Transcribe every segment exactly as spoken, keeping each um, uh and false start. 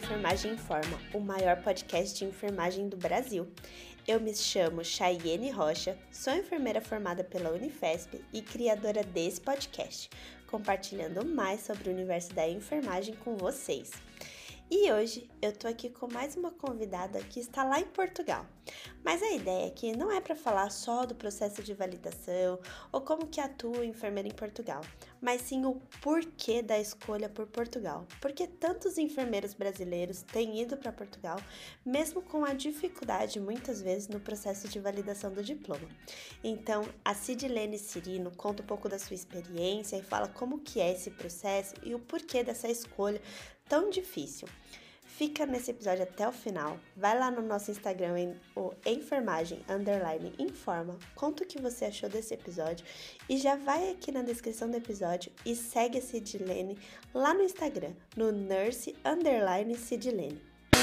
Enfermagem Informa, o maior podcast de enfermagem do Brasil. Eu me chamo Chayene Rocha, sou enfermeira formada pela Unifesp e criadora desse podcast, compartilhando mais sobre o universo da enfermagem com vocês. E hoje eu tô aqui com mais uma convidada que está lá em Portugal. Mas a ideia aqui não é para falar só do processo de validação ou como que atua o enfermeiro em Portugal, mas sim o porquê da escolha por Portugal. Porque tantos enfermeiros brasileiros têm ido para Portugal, mesmo com a dificuldade muitas vezes no processo de validação do diploma. Então, a Cidilene Cirino conta um pouco da sua experiência e fala como que é esse processo e o porquê dessa escolha tão difícil. Fica nesse episódio até o final, vai lá no nosso Instagram, em, o enfermagem underline informa, conta o que você achou desse episódio e já vai aqui na descrição do episódio e segue a Cidilene lá no Instagram, no nurse underline Cidilene.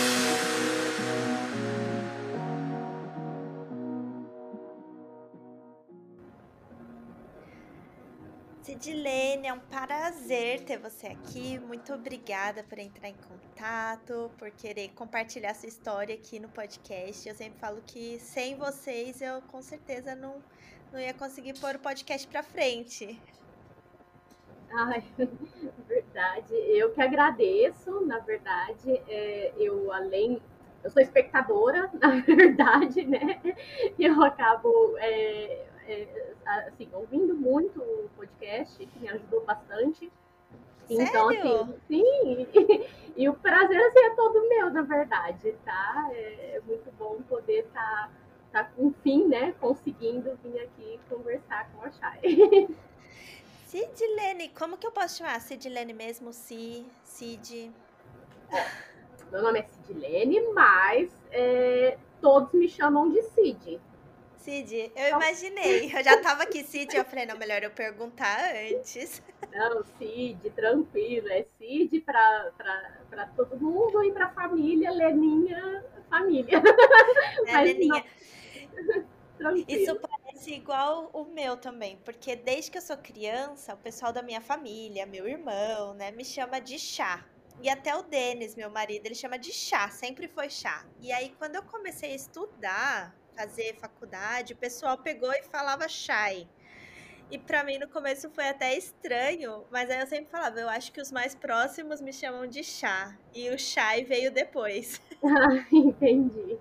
Cidilene, é um prazer ter você aqui. Muito obrigada por entrar em contato, por querer compartilhar sua história aqui no podcast. Eu sempre falo que sem vocês eu com certeza não, não ia conseguir pôr o podcast pra frente. Ai, verdade. Eu que agradeço, na verdade, é, eu além, eu sou espectadora, na verdade, né? Eu acabo é, é, assim, ouvindo muito o podcast, que me ajudou bastante. Então, assim, Sério? sim, e, e o prazer assim, é todo meu, na verdade, tá? É, é muito bom poder estar, tá, tá, enfim, né, conseguindo vir aqui conversar com a Chay. Cidilene, como que eu posso chamar? Cidilene mesmo? Si, Cid? Ó, meu nome é Cidilene, mas é, todos me chamam de Cid. Cid, eu Então, imaginei. Eu já tava aqui, Cid, eu falei, não, melhor eu perguntar antes. não, Cid, tranquilo, é Cid para todo mundo e para a família, Leninha, família. Né, Mas Leninha? não, Isso tranquilo. parece igual o meu também, porque desde que eu sou criança, o pessoal da minha família, meu irmão, né, me chama de chá. E até o Denis, meu marido, ele chama de chá, sempre foi chá. E aí, quando eu comecei a estudar, fazer faculdade, o pessoal pegou e falava chai. E pra mim no começo foi até estranho, mas aí eu sempre falava, eu acho que os mais próximos me chamam de chá. E o chai veio depois. Ah, entendi.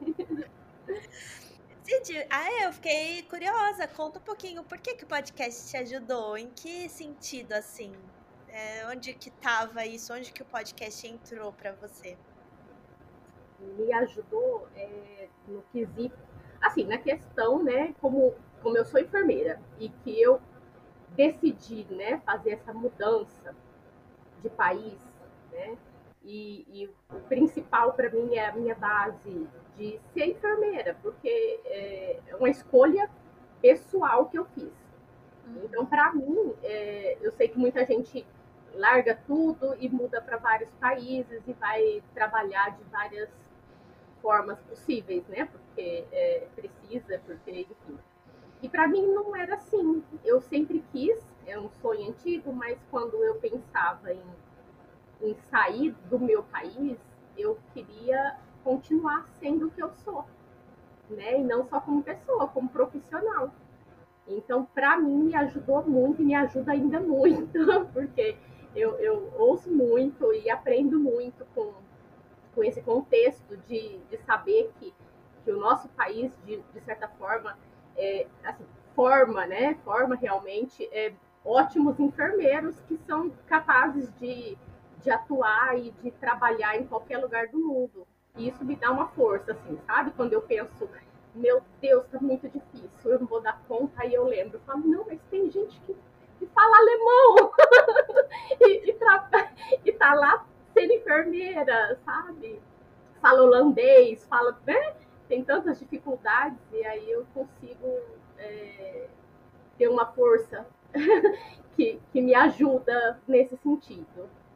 Cid, ah, eu fiquei curiosa. Conta um pouquinho, por que que o podcast te ajudou? Em que sentido, assim? É, onde que tava isso? Onde que o podcast entrou para você? Me ajudou é, no quesito, assim, na questão, né, como, como eu sou enfermeira e que eu decidi, né, fazer essa mudança de país, né? E, e o principal para mim é a minha base de ser enfermeira, porque é uma escolha pessoal que eu fiz. Então, Uhum. para mim, é, eu sei que muita gente larga tudo e muda para vários países e vai trabalhar de várias formas possíveis, né? Porque é, precisa, porque, enfim. E para mim não era assim. Eu sempre quis, é um sonho antigo, mas quando eu pensava em em sair do meu país, eu queria continuar sendo o que eu sou, né? E não só como pessoa, como profissional. Então, para mim, me ajudou muito e me ajuda ainda muito, porque eu, eu ouço muito e aprendo muito com, com esse contexto de, de saber que, que o nosso país, de, de certa forma, é, assim, forma, né? Forma realmente é, ótimos enfermeiros que são capazes de, de atuar e de trabalhar em qualquer lugar do mundo. E isso me dá uma força, assim, sabe? Quando eu penso, meu Deus, tá muito difícil, eu não vou dar conta, aí eu lembro, eu falo, não, mas tem gente que, que fala alemão e, e, tra... e tá lá sendo enfermeira, sabe? Fala holandês, fala, né? Tem tantas dificuldades, e aí eu consigo é, ter uma força que, que me ajuda nesse sentido.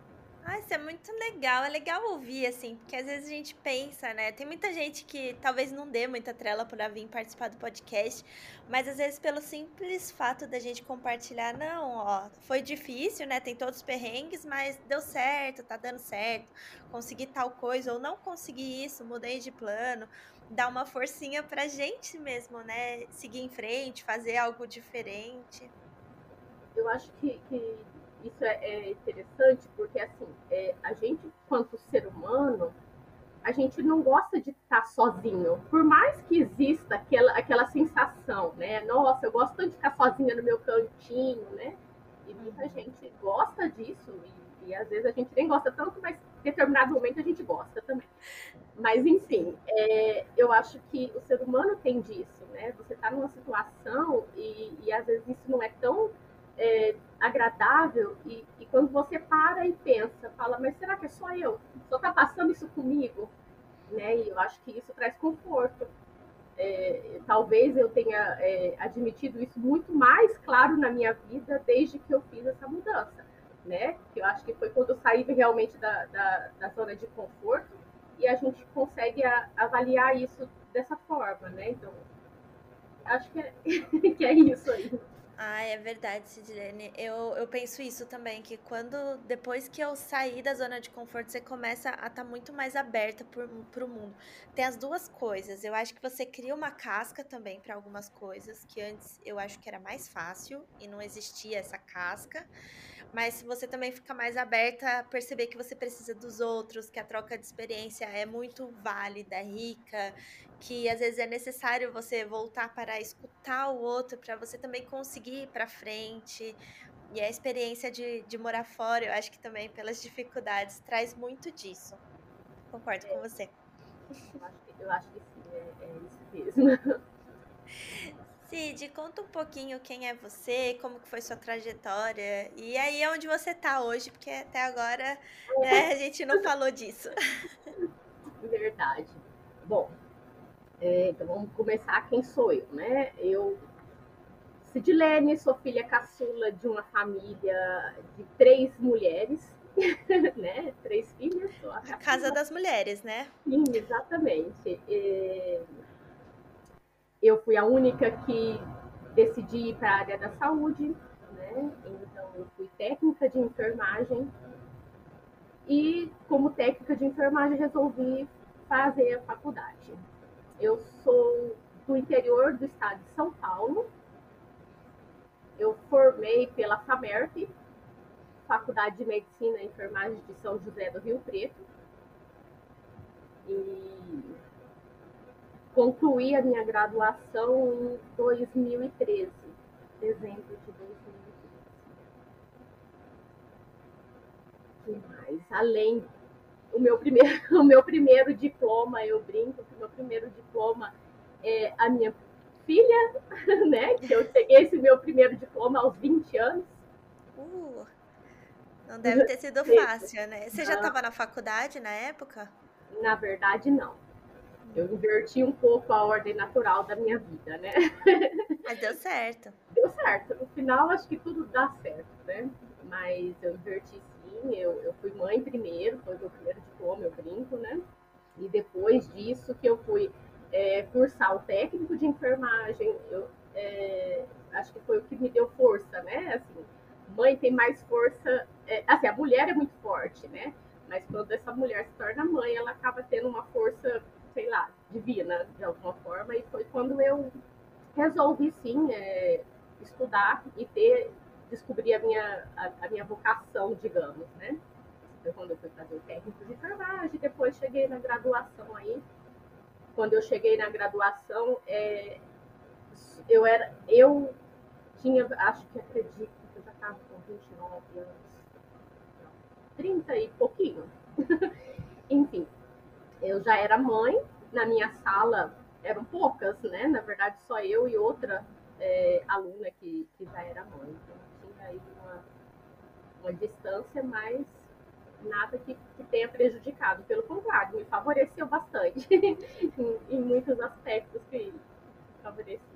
Ah, isso é muito legal. É legal ouvir, assim, porque às vezes a gente pensa, né? Tem muita gente que talvez não dê muita trela para vir participar do podcast, mas às vezes pelo simples fato da gente compartilhar, não, ó, foi difícil, né? Tem todos os perrengues, mas deu certo, tá dando certo, consegui tal coisa, ou não consegui isso, mudei de plano, dá uma forcinha pra gente mesmo, né? Seguir em frente, fazer algo diferente. Eu acho que, que isso é, é interessante porque, assim, é, a gente, quanto ser humano, a gente não gosta de estar sozinho. Por mais que exista aquela, aquela sensação, né? Nossa, eu gosto tanto de ficar sozinha no meu cantinho, né? E muita Uhum. gente gosta disso. E, e às vezes a gente nem gosta tanto, mas em determinado momento a gente gosta também. Mas, enfim, Sim. é, eu acho que o ser humano tem disso, né? Você está numa situação e, e às vezes isso não é tão é, agradável e, e quando você para e pensa, fala, mas será que é só eu? Só está passando isso comigo? Né? E eu acho que isso traz conforto. É, talvez eu tenha é, admitido isso muito mais claro na minha vida desde que eu fiz essa mudança, né? Que eu acho que foi quando eu saí realmente da, da, da zona de conforto e a gente consegue a, avaliar isso dessa forma, né? Então, acho que é, que é isso aí. Ah, é verdade, Sidlene. Eu, eu penso isso também, que quando, depois que eu saí da zona de conforto, você começa a estar muito mais aberta para o mundo. Tem as duas coisas. Eu acho que você cria uma casca também para algumas coisas, que antes eu acho que era mais fácil e não existia essa casca. Mas você também fica mais aberta a perceber que você precisa dos outros, que a troca de experiência é muito válida, rica, que às vezes é necessário você voltar para escutar o outro, para você também conseguir ir para frente. E a experiência de, de morar fora, eu acho que também pelas dificuldades, traz muito disso. Concordo com você. Eu acho que, eu acho que sim, é, é isso mesmo. Cid, conta um pouquinho quem é você, como que foi sua trajetória e aí onde você tá hoje, porque até agora, né, a gente não falou disso. Verdade. Bom, é, então vamos começar quem sou eu, né? Eu Sidilene, sou filha caçula de uma família de três mulheres, né? Três filhas, sou a A Casa caçula. das Mulheres, né? Sim, exatamente. E eu fui a única que decidi ir para a área da saúde, né? Então eu fui técnica de enfermagem e como técnica de enfermagem resolvi fazer a faculdade. Eu sou do interior do estado de São Paulo. Eu formei pela FAMERP, Faculdade de Medicina e Enfermagem de São José do Rio Preto. E concluí a minha graduação em dois mil e treze, dezembro de dois mil e treze. Mais, além o meu primeiro, o meu primeiro diploma, eu brinco que o meu primeiro diploma é a minha filha, né? Que eu peguei esse meu primeiro diploma aos vinte anos. Uh, não deve ter sido fácil, né? Você já estava na faculdade na época? Na verdade, não. Eu Hum, inverti um pouco a ordem natural da minha vida, né? mas deu certo. Deu certo. No final, acho que tudo dá certo, né? Mas eu inverti sim. Eu, eu fui mãe primeiro, foi meu primeiro diploma, eu brinco, né? E depois disso que eu fui é, cursar o técnico de enfermagem, eu é, acho que foi o que me deu força, né? Assim, mãe tem mais força. É, assim, a mulher é muito forte, né? Mas quando essa mulher se torna mãe, ela acaba tendo uma força, sei lá, divina, de alguma forma. E foi quando eu resolvi sim é, estudar e ter descobrir a minha a, a minha vocação, digamos, né? Foi quando eu fui fazer o técnico de enfermagem, depois cheguei na graduação aí. Quando eu cheguei na graduação, é, eu era eu tinha, acho que acredito que eu já estava com vinte e nove anos, trinta e pouquinho. Enfim, eu já era mãe, na minha sala eram poucas, né? Na verdade, só eu e outra é, aluna que, que já era mãe. Então, tinha aí uma, uma distância, mas nada que, que tenha prejudicado. Pelo contrário, me favoreceu bastante em, em muitos aspectos que favorecia.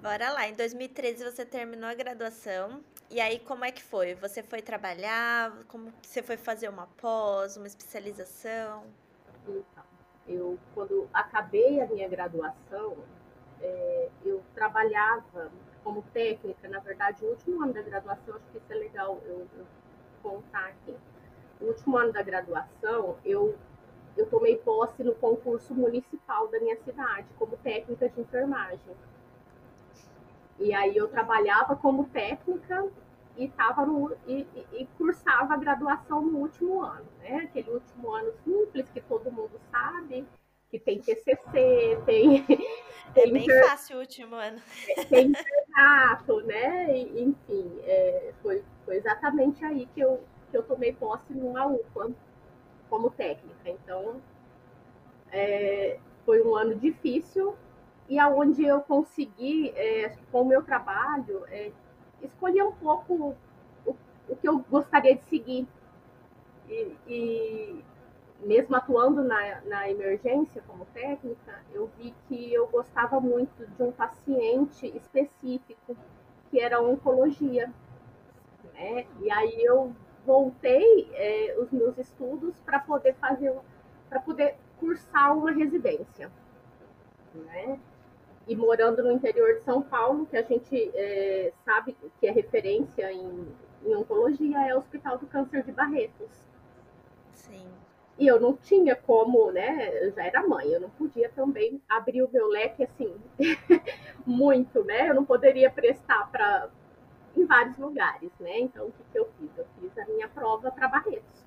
Bora lá. Em dois mil e treze você terminou a graduação. E aí, como é que foi? Você foi trabalhar? Como que você foi fazer uma pós, uma especialização? Então, eu, quando acabei a minha graduação, é, eu trabalhava como técnica, na verdade, o último ano da graduação, acho que isso é legal eu, eu contar aqui. No último ano da graduação, eu, eu tomei posse no concurso municipal da minha cidade, como técnica de enfermagem. E aí eu trabalhava como técnica e, tava no, e, e cursava a graduação no último ano, né? Aquele último ano simples que todo mundo sabe, que tem T C C, tem, É tem, bem inter, fácil o último ano. tem internato, né? E, enfim, é, foi, foi exatamente aí que eu, que eu tomei posse numa U P A como técnica. Então, é, foi um ano difícil e aonde eu consegui, é, com o meu trabalho, é, escolher um pouco o, o que eu gostaria de seguir. E, e mesmo atuando na, na emergência como técnica, eu vi que eu gostava muito de um paciente específico, que era a oncologia. Né? E aí eu voltei é, os meus estudos para poder fazer, para poder cursar uma residência. Né? E morando no interior de São Paulo, que a gente é, sabe que é referência em, em oncologia, é o Hospital do Câncer de Barretos. Sim. E eu não tinha como, né? Eu já era mãe, eu não podia também abrir o meu leque assim, muito, né? Eu não poderia prestar para em vários lugares, né? Então, o que, que eu fiz? Eu fiz a minha prova para Barretos.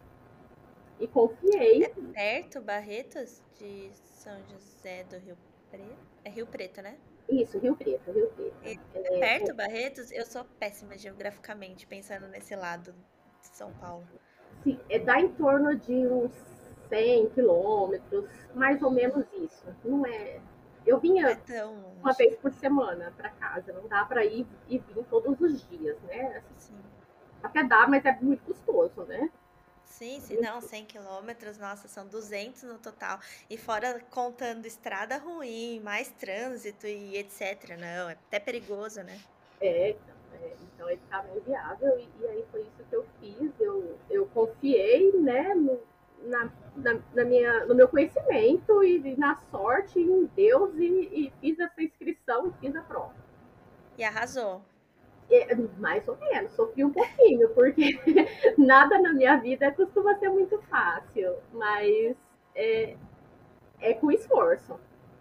E confiei. É perto, Barretos, de São José do Rio Preto? É Rio Preto, né? Isso, Rio Preto, Rio Preto. É É, perto, Barretos? Eu sou péssima geograficamente, pensando nesse lado de São Paulo. sim, é, dá em torno de uns cem quilômetros, mais ou Hum, menos isso. Não é. Eu não é vinha tão uma longe. vez por semana para casa, não dá para ir e vir todos os dias, né? Assim, Sim. até dá, mas é muito custoso, né? Sim, sim, não, cem quilômetros, nossa, são duzentos no total. E fora contando estrada ruim, mais trânsito e etc. Não, é até perigoso, né? É, então, é, então ele estava inviável e, e, aí foi isso que eu fiz. Eu, eu confiei, né, no, na, na, na, minha, no meu conhecimento e, e na sorte em Deus e, e fiz essa inscrição, fiz a prova. E arrasou. É, mais ou menos, sofri um pouquinho, porque nada na minha vida costuma ser muito fácil, mas é, é com esforço.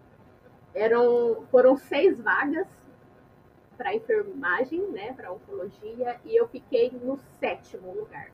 Eram, foram seis vagas para enfermagem, né, para oncologia, e eu fiquei no sétimo lugar.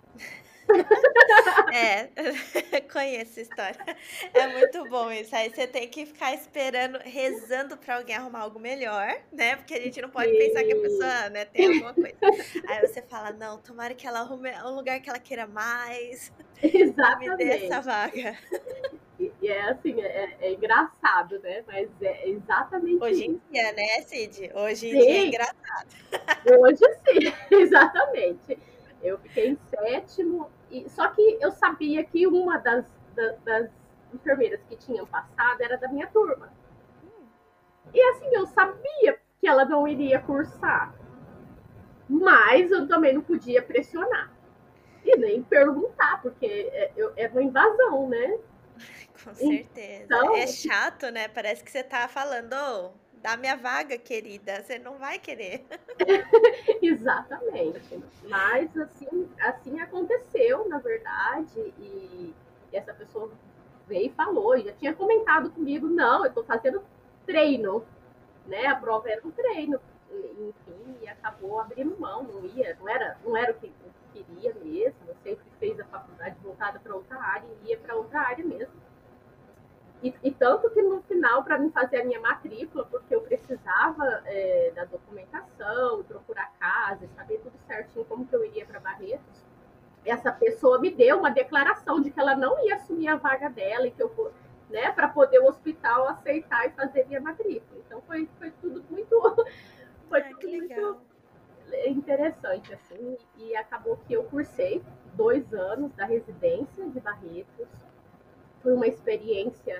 É, conheço a história. É muito bom isso. Aí você tem que ficar esperando, rezando pra alguém arrumar algo melhor, né? Porque a gente não pode pensar que a E... pessoa, né, tem alguma coisa. Aí você fala, não, tomara que ela arrume um lugar que ela queira mais e me dê essa Exatamente. vaga. E, e é assim, é, é engraçado, né? Mas é exatamente Hoje em isso. dia, né, Cid? Hoje em dia é Sim, engraçado. hoje sim, exatamente. Eu fiquei em sétimo, e só que eu sabia que uma das, das, das enfermeiras que tinham passado era da minha turma. Hum, E assim, eu sabia que ela não iria cursar, mas eu também não podia pressionar. E nem perguntar, porque é, eu, é uma invasão, né? com certeza. É Então, chato, né? Parece que você tá falando, ô, dá minha vaga, querida. Você não vai querer. exatamente. Mas assim, assim aconteceu, na verdade, e, e essa pessoa veio e falou, e já tinha comentado comigo, não, eu estou fazendo treino, né? A prova era um treino, enfim, e acabou abrindo mão, não ia, não era, não era o que eu queria mesmo, eu sempre fez a faculdade voltada para outra área e ia para outra área mesmo. E, e tanto que no final, para mim fazer a minha matrícula, porque eu precisava é, da documentação, procurar casa, saber tudo certinho como que eu iria para Barretos, essa pessoa me deu uma declaração de que ela não ia assumir a vaga dela e que eu, né, para poder o hospital aceitar e fazer minha matrícula. Então foi, foi tudo muito, foi Ah, que tudo muito legal. interessante assim e acabou que eu cursei dois anos da residência de Barretos. Foi uma experiência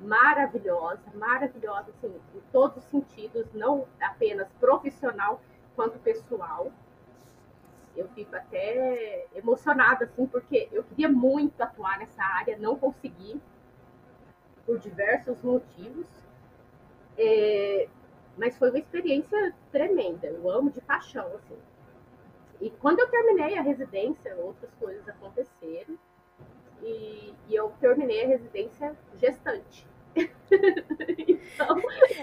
maravilhosa, maravilhosa, assim, em todos os sentidos, não apenas profissional quanto pessoal. Eu fico até emocionada, assim, porque eu queria muito atuar nessa área, não consegui, por diversos motivos. É, mas foi uma experiência tremenda, eu amo de paixão, assim. E quando eu terminei a residência, outras coisas aconteceram, e, e eu terminei a residência gestante. Então,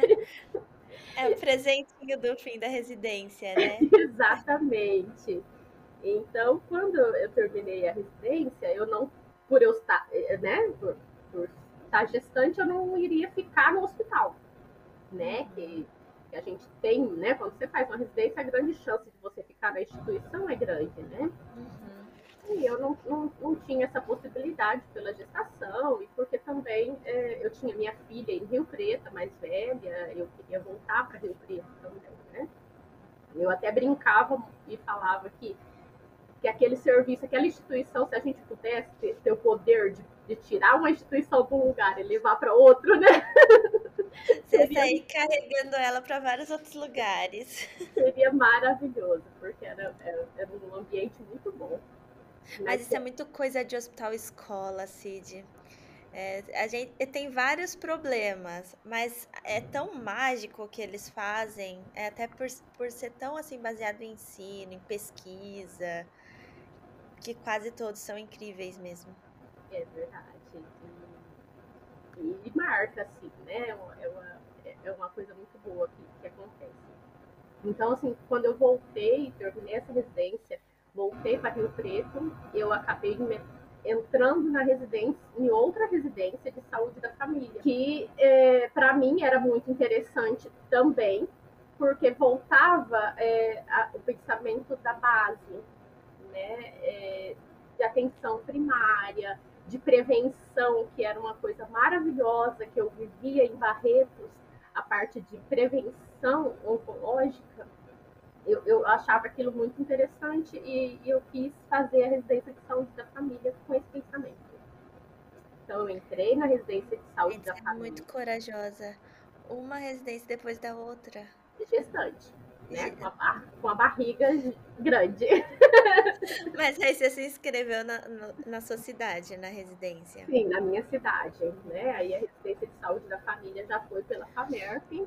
É o presentinho do fim da residência, né? exatamente. Então, quando eu terminei a residência, eu não, por eu estar, né, por, por estar gestante, eu não iria ficar no hospital, né? Que, que a gente tem, né? Quando você faz uma residência, a grande chance de você ficar na instituição é grande, né? Uhum. E eu não, não, não tinha essa possibilidade pela gestação e porque também é, eu tinha minha filha em Rio Preto, a mais velha, eu queria voltar para Rio Preto também, né? Eu até brincava e falava que, que aquele serviço, aquela instituição, se a gente pudesse ter, ter o poder de, de tirar uma instituição de um lugar e levar para outro, né? Você Seria, sair carregando ela para vários outros lugares. seria maravilhoso, porque era, era, era um ambiente muito bom. Mas Mas isso é muito coisa de hospital escola, Cid. É, a gente tem vários problemas, mas é tão mágico o que eles fazem, é até por, por ser tão assim baseado em ensino, em pesquisa, que quase todos são incríveis mesmo. é verdade. E, e marca, assim, né? É uma, é uma, é uma coisa muito boa que, que acontece. Então, assim, quando eu voltei, terminei essa residência, voltei para Rio Preto, eu acabei me entrando na residência, em outra residência de saúde da família, que é, para mim era muito interessante também, porque voltava é, a, o pensamento da base, né, é, de atenção primária, de prevenção, que era uma coisa maravilhosa que eu vivia em Barretos, a parte de prevenção oncológica. Eu, eu achava aquilo muito interessante e, e eu quis fazer a residência de saúde da família com esse pensamento. Então, eu entrei na residência de saúde Gente, da você é muito família corajosa. Uma residência depois da outra. de gestante, né? Ge- Com a, bar com a barriga grande. Mas aí você se inscreveu na, no- na sua cidade, na residência. Sim, na minha cidade, né? Aí a residência de saúde da família já foi pela FAMERP.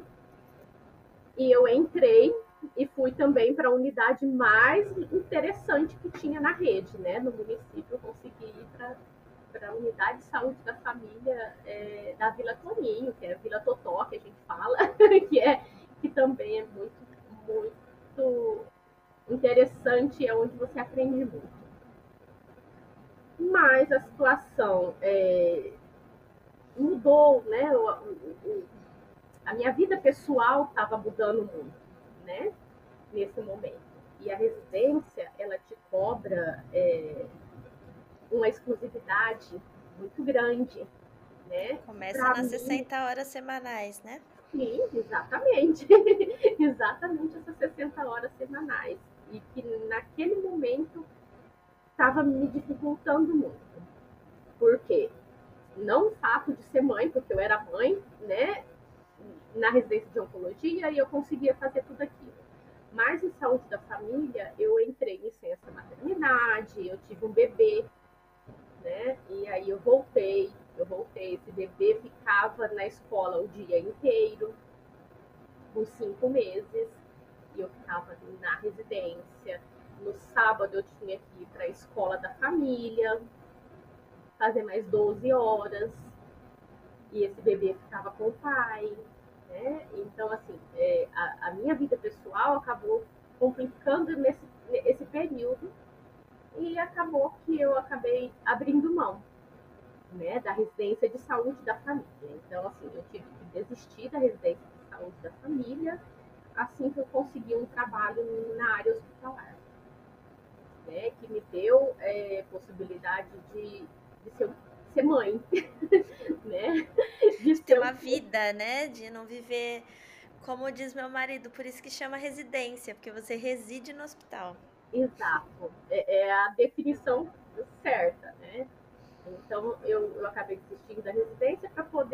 E eu entrei e fui também para a unidade mais interessante que tinha na rede, né? No município, eu consegui ir para a unidade de saúde da família é, da Vila Toninho, que é a Vila Totó, que a gente fala, que, é, que também é muito, muito interessante, é onde você aprende muito. Mas a situação é, mudou, né? O, o, o, a minha vida pessoal estava mudando muito, né? Nesse momento. E a residência, ela te cobra é, uma exclusividade muito grande, né? Começa Para nas mim, sessenta horas semanais, né? sim, exatamente. Exatamente essas sessenta horas semanais. E que naquele momento estava me dificultando muito. Por quê? Não o fato de ser mãe, porque eu era mãe, né? Na residência de oncologia e eu conseguia fazer tudo aquilo. Mas em saúde da família, eu entrei em licença maternidade, eu tive um bebê, né? E aí eu voltei, eu voltei, esse bebê ficava na escola o dia inteiro, por cinco meses, e eu ficava na residência. No sábado eu tinha que ir para a escola da família, fazer mais doze horas, e esse bebê ficava com o pai, né? Então, assim, é, a, a minha vida pessoal acabou complicando nesse esse período e acabou que eu acabei abrindo mão, né, da residência de saúde da família. Então, assim, eu tive que desistir da residência de saúde da família assim que eu consegui um trabalho na área hospitalar, né, que me deu é, possibilidade de, de ser, ser mãe, né, de De ter ser uma vida, né? De não viver, como diz meu marido, por isso que chama residência, porque você reside no hospital. exato, é, é a definição certa, né? Então eu, eu acabei desistindo da residência para poder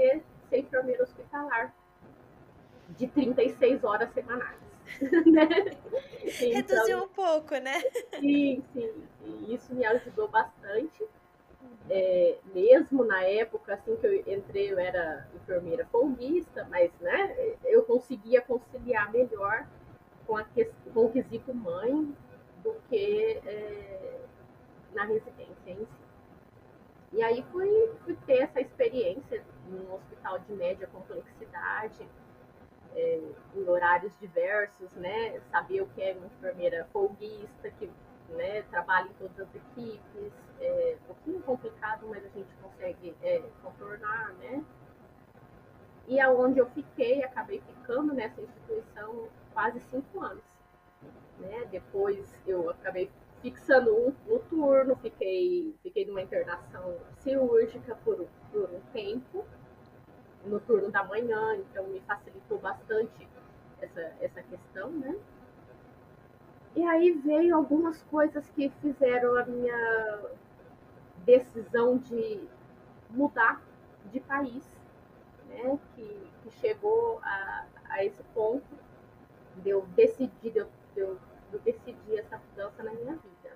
ser enfermeira hospitalar de trinta e seis horas semanais. Né? Então, reduziu um pouco, né? sim, sim, sim, isso me ajudou bastante. É, mesmo na época assim que eu entrei, eu era enfermeira folguista, mas né, eu conseguia conciliar melhor com, a, com o quesito mãe do que é, na residência em si. E aí fui, fui ter essa experiência num hospital de média complexidade, é, em horários diversos, né? Saber o que é uma enfermeira folguista, que né, trabalha em todas as equipes. É um pouquinho complicado, mas a gente consegue é, contornar, né? E aonde eu fiquei, acabei ficando nessa instituição quase cinco anos. Né? Depois eu acabei fixando um, um turno, fiquei, fiquei numa internação cirúrgica por, por um tempo, no turno da manhã, então me facilitou bastante essa, essa questão, né? E aí veio algumas coisas que fizeram a minha decisão de mudar de país, né? Que, que chegou a, a esse ponto de eu decidir, de eu, de eu, de eu decidir essa mudança na minha vida.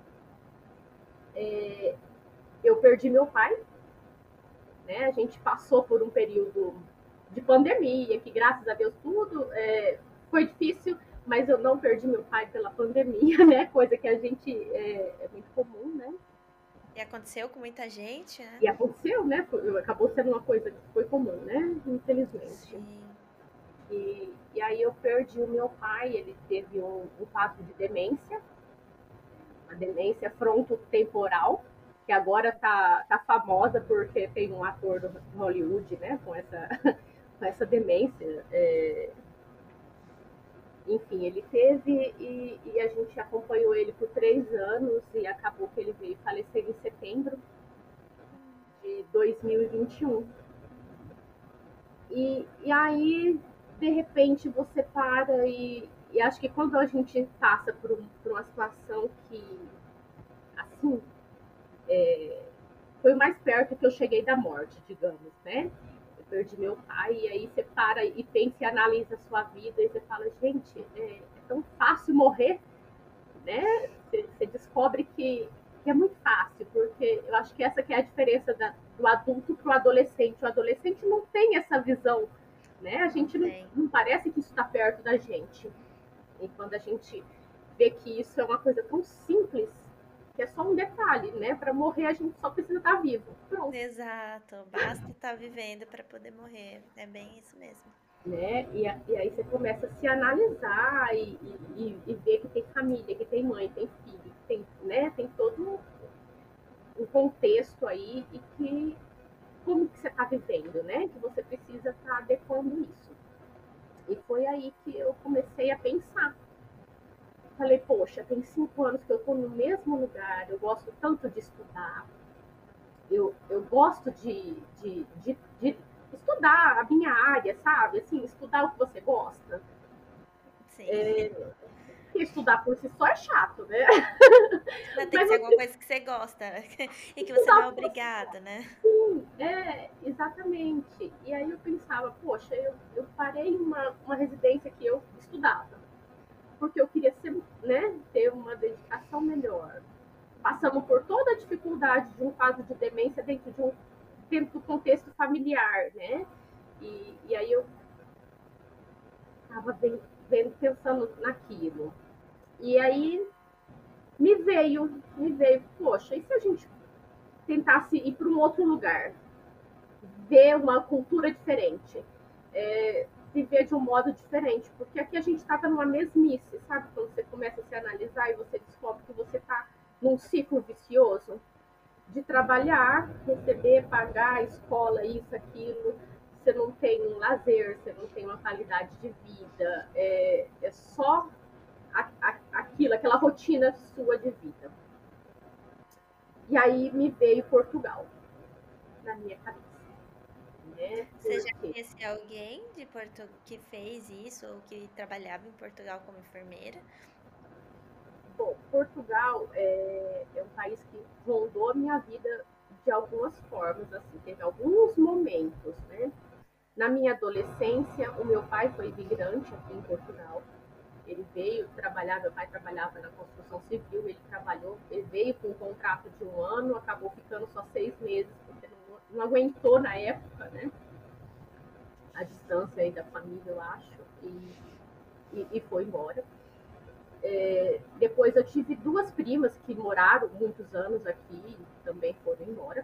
É, eu perdi meu pai, né? A gente passou por um período de pandemia, que graças a Deus tudo é, foi difícil, mas eu não perdi meu pai pela pandemia, né? Coisa que a gente é, é muito comum, né? E aconteceu com muita gente, né? E aconteceu, né? Foi, acabou sendo uma coisa que foi comum, né? Infelizmente. Sim. E, e aí eu perdi o meu pai, ele teve um, um quadro de demência, a demência frontotemporal, que agora tá, tá famosa porque tem um ator do Hollywood, né, com essa, com essa demência. É, enfim, ele teve e, e a gente acompanhou ele por três anos e acabou que ele veio falecer em setembro de dois mil e vinte e um. E, e aí, de repente, você para e, e acho que quando a gente passa por, um, por uma situação que, assim, é, foi o mais perto que eu cheguei da morte, digamos, né? Eu perdi meu pai, e aí você para e pensa e analisa a sua vida, e você fala, gente, é, é tão fácil morrer, né? Você, você descobre que, que é muito fácil, porque eu acho que essa que é a diferença da, do adulto para o adolescente. O adolescente não tem essa visão, né? A gente não, não parece que isso está perto da gente. E quando a gente vê que isso é uma coisa tão simples, que é só um detalhe, né? Para morrer a gente só precisa estar vivo. Pronto. Exato, basta estar vivendo para poder morrer. É bem isso mesmo. Né? E, e aí você começa a se analisar e, e, e ver que tem família, que tem mãe, tem filho, que tem, né? Tem todo um contexto aí e que como que você está vivendo, né? Que você precisa estar tá adequando isso. E foi aí que eu comecei a pensar. Falei, poxa, tem cinco anos que eu estou no mesmo lugar, eu gosto tanto de estudar, eu, eu gosto de, de, de, de estudar a minha área, sabe? Assim, estudar o que você gosta. Sim. É, estudar por si só é chato, né? Mas tem que ser alguma coisa que você gosta e que você não é obrigado, né? Sim, é, exatamente. E aí eu pensava, poxa, eu, eu parei uma, uma residência que eu estudava, porque eu queria ser, né, ter uma dedicação melhor. Passamos por toda a dificuldade de um quadro de demência dentro de um dentro do contexto familiar, né? E, e aí eu estava pensando naquilo. E aí me veio, me veio, poxa, e se a gente tentasse ir para um outro lugar? Ver uma cultura diferente, é, viver de um modo diferente, porque aqui a gente estava numa mesmice, sabe? Quando você começa a se analisar e você descobre que você está num ciclo vicioso de trabalhar, receber, pagar, escola, isso, aquilo, você não tem um lazer, você não tem uma qualidade de vida, é, é só a, a, aquilo, aquela rotina sua de vida. E aí me veio Portugal na minha cabeça. Né? Você já conheceu alguém de Porto que fez isso ou que trabalhava em Portugal como enfermeira? Bom, Portugal é, é um país que rondou a minha vida de algumas formas, assim, teve alguns momentos, né? Na minha adolescência, o meu pai foi imigrante aqui em Portugal. Ele veio trabalhar, meu pai trabalhava na construção civil, ele trabalhou, ele veio com um contrato de um ano, acabou ficando só seis meses, porque não, não aguentou na época, né? A distância aí da família, eu acho, e, e, e foi embora. É, depois eu tive duas primas que moraram muitos anos aqui e também foram embora.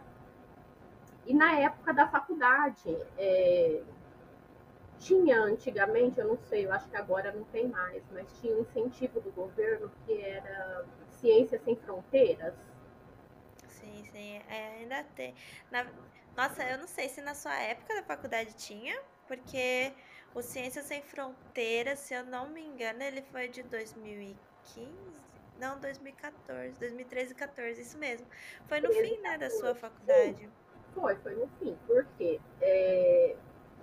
E na época da faculdade, é, tinha antigamente, eu não sei, eu acho que agora não tem mais, mas tinha um incentivo do governo que era Ciências Sem Fronteiras. Sim, sim. É, ainda tem. Na... Nossa, eu não sei se na sua época da faculdade tinha, porque o Ciências Sem Fronteiras, se eu não me engano, ele foi de dois mil e quinze? Não, dois mil e quatorze, dois mil e treze e quatorze, isso mesmo. Foi no treze, fim, né, da sua quatorze. Sim, faculdade. foi, foi no fim, porque é,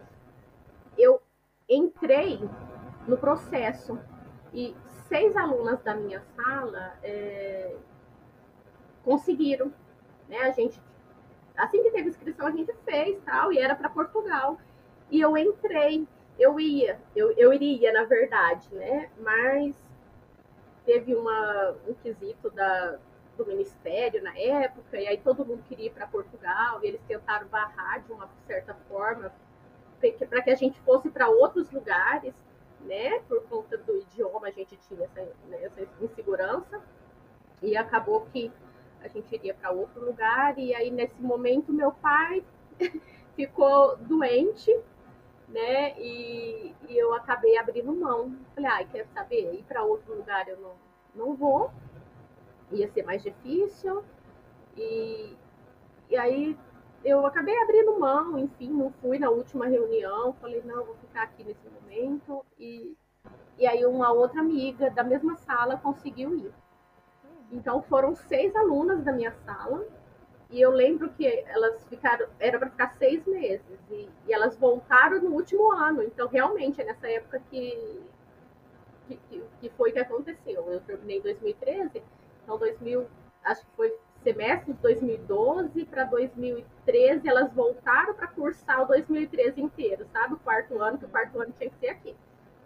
eu entrei no processo e seis alunas da minha sala é, conseguiram, né? A gente, assim que teve inscrição, a gente fez tal, e era para Portugal. E eu entrei, eu ia, eu, eu iria, na verdade, né? Mas teve uma, um quesito da, do Ministério na época, e aí todo mundo queria ir para Portugal, e eles tentaram barrar de uma certa forma para que a gente fosse para outros lugares, né? Por conta do idioma, a gente tinha essa, né, essa insegurança, e acabou que a gente iria para outro lugar, e aí nesse momento meu pai ficou doente, né? E, e eu acabei abrindo mão. Falei, ai, quer saber? Ir para outro lugar eu não, não vou, ia ser mais difícil. E, e aí eu acabei abrindo mão, enfim, não fui na última reunião. Falei, não, vou ficar aqui nesse momento. E, e aí uma outra amiga da mesma sala conseguiu ir. Então foram seis alunas da minha sala. E eu lembro que elas ficaram, era para ficar seis meses, e, e, elas voltaram no último ano. Então, realmente, é nessa época que, que, que foi que aconteceu. Eu terminei em dois mil e treze, então, dois mil, acho que foi semestre de dois mil e doze para dois mil e treze, elas voltaram para cursar o dois mil e treze inteiro, sabe? O quarto ano, que o quarto ano tinha que ser aqui.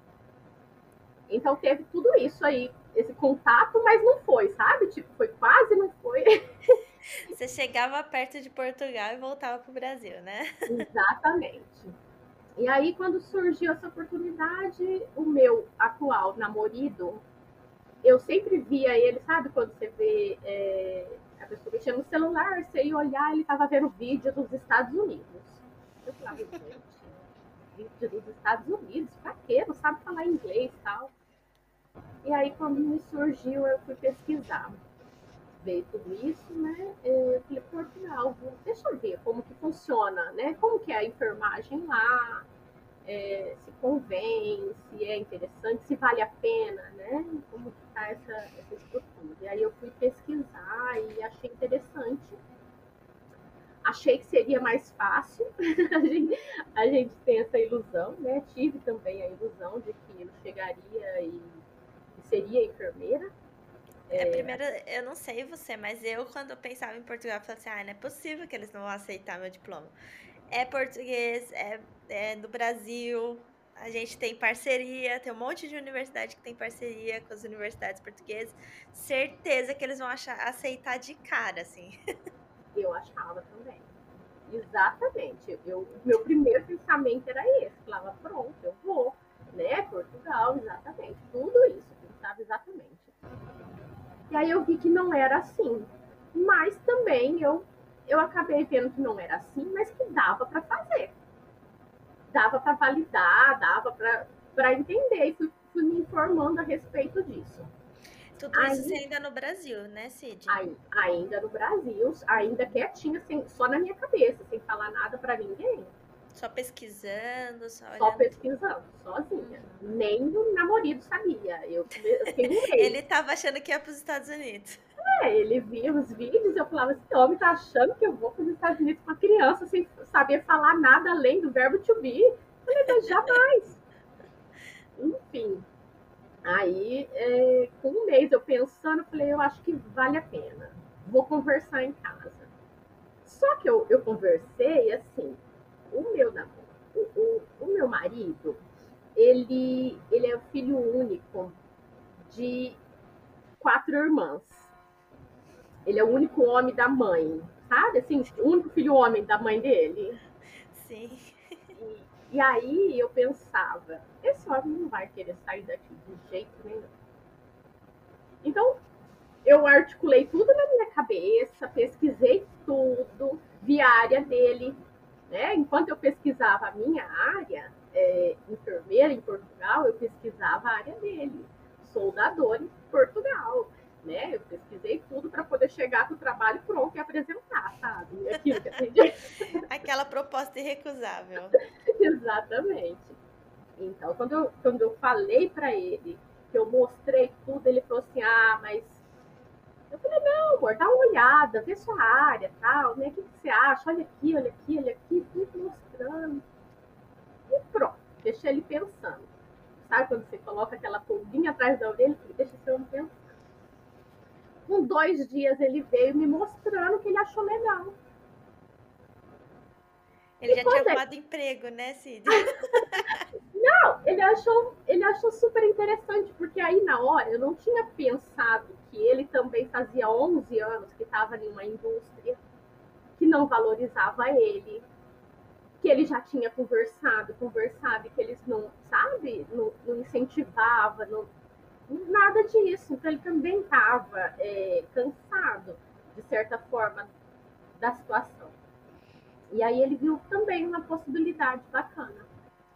Então, teve tudo isso aí, esse contato, mas não foi, sabe? Tipo, foi quase, não foi. Você chegava perto de Portugal e voltava pro Brasil, né? Exatamente. E aí, quando surgiu essa oportunidade, o meu atual namorado, eu sempre via ele, sabe, quando você vê é, a pessoa mexendo no celular, você ia olhar, ele estava vendo vídeo dos Estados Unidos. Eu falava, gente, vídeo dos Estados Unidos? Pra quê? Não sabe falar inglês e tal. E aí, quando me surgiu, eu fui pesquisar. Veio tudo isso, né? Eu falei, Portugal, deixa eu ver como que funciona, né? Como que é a enfermagem lá, é, se convém, se é interessante, se vale a pena, né? Como que está essa, essa estrutura. E aí eu fui pesquisar e achei interessante. Achei que seria mais fácil. a, gente, a gente tem essa ilusão, né? Tive também a ilusão de que eu chegaria e, e seria enfermeira. É, primeiro, eu não sei você, mas eu, quando eu pensava em Portugal, eu falava assim, ah, não é possível que eles não vão aceitar meu diploma. É português, é, é do Brasil, a gente tem parceria, tem um monte de universidade que tem parceria com as universidades portuguesas. Certeza que eles vão achar, aceitar de cara, assim. Eu achava também. Exatamente. Eu, meu primeiro pensamento era esse. Falava, pronto, eu vou. Né? Portugal, exatamente. Tudo isso, pensava exatamente. E aí eu vi que não era assim. Mas também eu, eu acabei vendo que não era assim, mas que dava para fazer. Dava para validar, dava para entender. E fui, fui me informando a respeito disso. Tudo isso você Aí, ainda no Brasil, né, Cid? aí, ainda no Brasil, ainda quietinha, sem, só na minha cabeça, sem falar nada para ninguém. Só pesquisando, só Só olhando tudo. pesquisando, sozinha. Uhum. Nem o namorado sabia. Eu, eu fiquei um mês. Ele tava achando que ia para os Estados Unidos. É, ele via os vídeos, eu falava, esse homem tá achando que eu vou para os Estados Unidos com uma criança sem saber falar nada além do verbo to be. Eu falei, mas jamais. Enfim. Aí, é, com um mês eu pensando, eu falei, eu acho que vale a pena. Vou conversar em casa. Só que eu, eu conversei, assim, o meu namoro o, o, o meu marido, ele, ele é o filho único de quatro irmãs. Ele é o único homem da mãe, sabe? Assim, o único filho homem da mãe dele. Sim. E, e aí eu pensava, esse homem não vai querer sair daqui de jeito nenhum. Então, eu articulei tudo na minha cabeça, pesquisei tudo, vi a área dele, né? Enquanto eu pesquisava a minha área, é, enfermeira em Portugal, eu pesquisava a área dele, soldador em Portugal, né? Eu pesquisei tudo para poder chegar com o trabalho pronto e apresentar, sabe? Aquilo que aprendi. Aquela proposta irrecusável. Exatamente. Então, quando eu, quando eu falei para ele, que eu mostrei tudo, ele falou assim: ah, mas. Eu falei: não, amor, dá uma olhada, vê sua área, tal, né? O que, que você acha? Olha aqui, olha aqui, olha aqui, tudo mostrando. E pronto, deixei ele pensando. Sabe quando você coloca aquela pulguinha atrás da orelha e deixa esse homem pensando? Com dois dias ele veio me mostrando que ele achou legal. Ele E já tinha quando ele... arrumado emprego, né, Cid? Não, ele achou, ele achou super interessante, porque aí na hora eu não tinha pensado que ele também fazia onze anos que estava em uma indústria que não valorizava ele, que ele já tinha conversado, conversado, e que eles não, sabe, não, não incentivava, não, nada disso. Então ele também estava é, cansado, de certa forma, da situação. E aí ele viu também uma possibilidade bacana.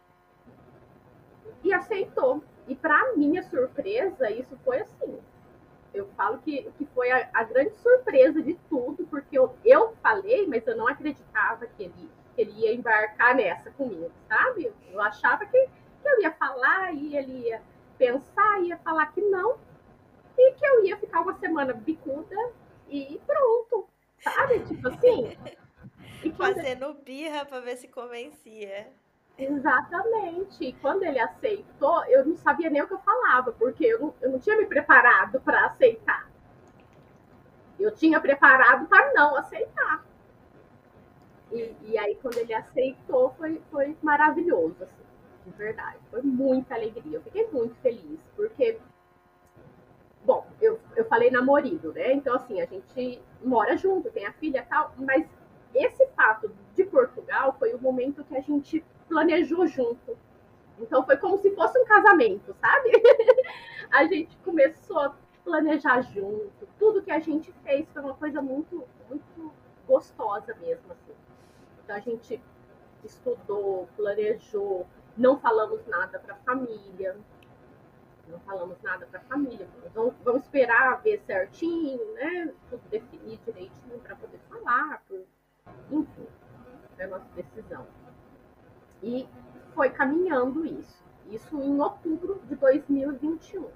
E aceitou. E para minha surpresa, isso foi assim. Eu falo que, que foi a, a grande surpresa de tudo, porque eu, eu falei, mas eu não acreditava que ele, que ele ia embarcar nessa comigo, sabe? Eu achava que, que eu ia falar e ele ia pensar, ia falar que não, e que eu ia ficar uma semana bicuda e pronto, sabe? Tipo assim. E quando Fazendo birra pra ver se convencia. Exatamente. E quando ele aceitou, eu não sabia nem o que eu falava, porque eu não, eu não tinha me preparado para aceitar. Eu tinha preparado para não aceitar. E, e, aí, quando ele aceitou, foi, foi maravilhoso, assim, de verdade. Foi muita alegria. Eu fiquei muito feliz, porque, bom, eu, eu falei namorado, né? Então, assim, a gente mora junto, tem a filha e tal, mas esse fato de Portugal foi o momento que a gente planejou junto. Então foi como se fosse um casamento, sabe? A gente começou a planejar junto. Tudo que a gente fez foi uma coisa muito, muito gostosa mesmo, assim. Então a gente estudou, planejou, não falamos nada para a família. Não falamos nada para a família. Vamos, vamos esperar ver certinho, né? Tudo definir direitinho para poder falar. Por... Enfim, é a nossa decisão. E foi caminhando isso. Isso em outubro de dois mil e vinte e um.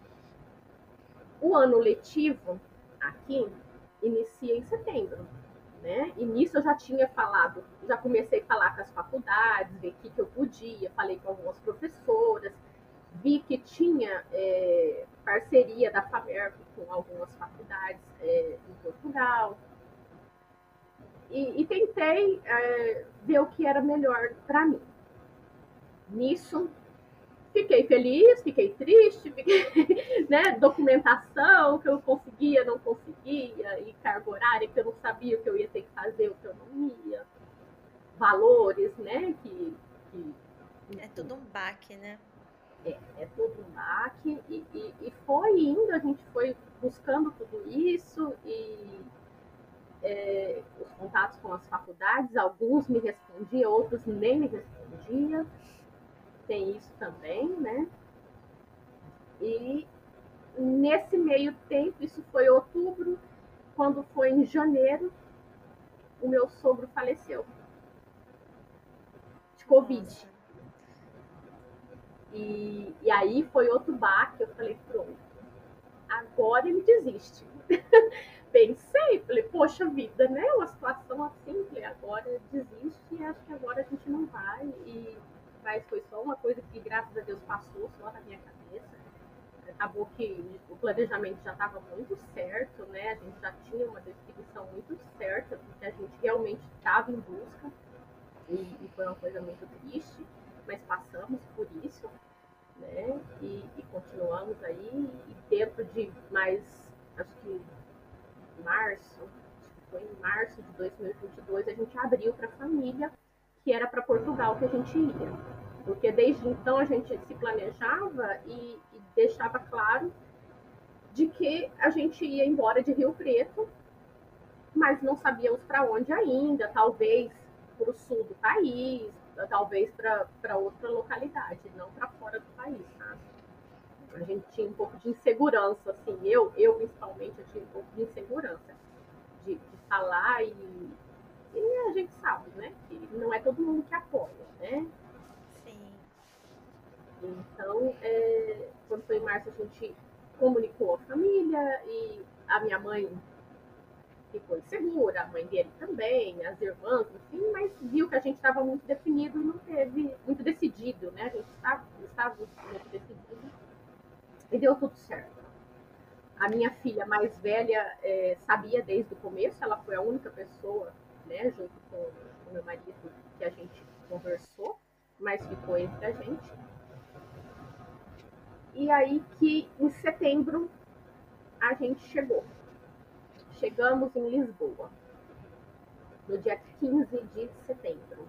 O ano letivo aqui inicia em setembro, né? E nisso eu já tinha falado, já comecei a falar com as faculdades, ver o que, que eu podia, falei com algumas professoras, vi que tinha é, parceria da FAMERP com algumas faculdades é, em Portugal. E, e tentei é, ver o que era melhor para mim. Nisso, fiquei feliz, fiquei triste, fiquei, né, documentação que eu conseguia, não conseguia, e carga horária que eu não sabia o que eu ia ter que fazer, o que eu não ia, valores, né, que... que É tudo um baque, né? É, é tudo um baque, e, e, e foi indo, a gente foi buscando tudo isso, e é, os contatos com as faculdades, alguns me respondiam, outros nem me respondiam, tem isso também, né? E nesse meio tempo, isso foi outubro, quando foi em janeiro, o meu sogro faleceu de Covid. E, e aí foi outro baque, eu falei, pronto, agora ele desiste. Pensei, falei, poxa vida, né? Uma situação assim, falei, agora desiste e acho que agora a gente não vai. E mas foi só uma coisa que, graças a Deus, passou só na minha cabeça. Acabou que o planejamento já estava muito certo, né? A gente já tinha uma definição muito certa do que a gente realmente estava em busca. e, e foi uma coisa muito triste, mas passamos por isso, né? E, e continuamos aí, e dentro de mais, acho que março, acho que foi em março de dois mil e vinte e dois, a gente abriu para a família, que era para Portugal que a gente ia. Porque desde então a gente se planejava e, e deixava claro de que a gente ia embora de Rio Preto, mas não sabíamos para onde ainda, talvez para o sul do país, talvez para outra localidade, não para fora do país, sabe? A gente tinha um pouco de insegurança, assim, eu, eu principalmente, eu tinha um pouco de insegurança de, de falar e, e a gente sabe, né, que não é todo mundo que apoia, né? Sim. Então, é, quando foi em março, a gente comunicou a família e a minha mãe ficou insegura, a mãe dele também, as irmãs, enfim, mas viu que a gente estava muito definido e não teve, muito decidido, né? A gente estava, estava muito decidido e deu tudo certo. A minha filha mais velha é, sabia desde o começo, ela foi a única pessoa, né, junto com o meu marido, que a gente conversou, mas ficou entre a gente. E aí que em setembro a gente chegou. Chegamos em Lisboa, no dia quinze de setembro.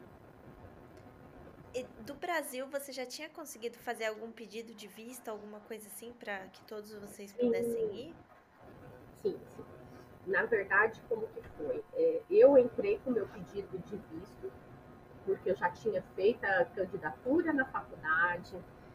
E do Brasil, você já tinha conseguido fazer algum pedido de vista, alguma coisa assim, para que todos vocês pudessem Sim, ir? sim, sim. Na verdade, como que foi? É, eu entrei com o meu pedido de visto, porque eu já tinha feito a candidatura na faculdade.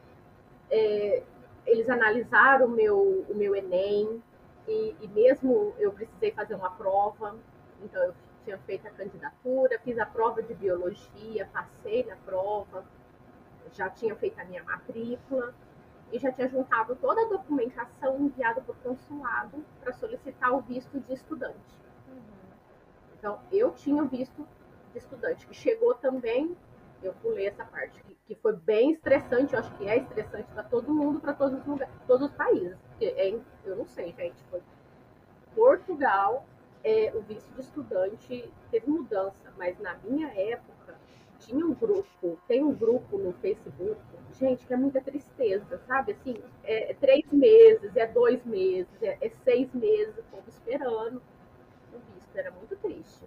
É, eles analisaram o meu, o meu Enem, e, e mesmo eu precisei fazer uma prova, então eu tinha feito a candidatura, fiz a prova de biologia, passei na prova, já tinha feito a minha matrícula e já tinha juntado toda a documentação enviada para o consulado para solicitar o visto de estudante. Uhum. Então, eu tinha o visto de estudante, que chegou também, eu pulei essa parte, que, que foi bem estressante, eu acho que é estressante para todo mundo, para todos os lugares, todos os países. Porque é, eu não sei, gente, foi Portugal, é, o visto de estudante teve mudança, mas na minha época tinha um grupo, tem um grupo no Facebook, gente, que é muita tristeza, sabe? Assim, é, é três meses, é dois meses, é, é seis meses, o povo esperando o visto, era muito triste.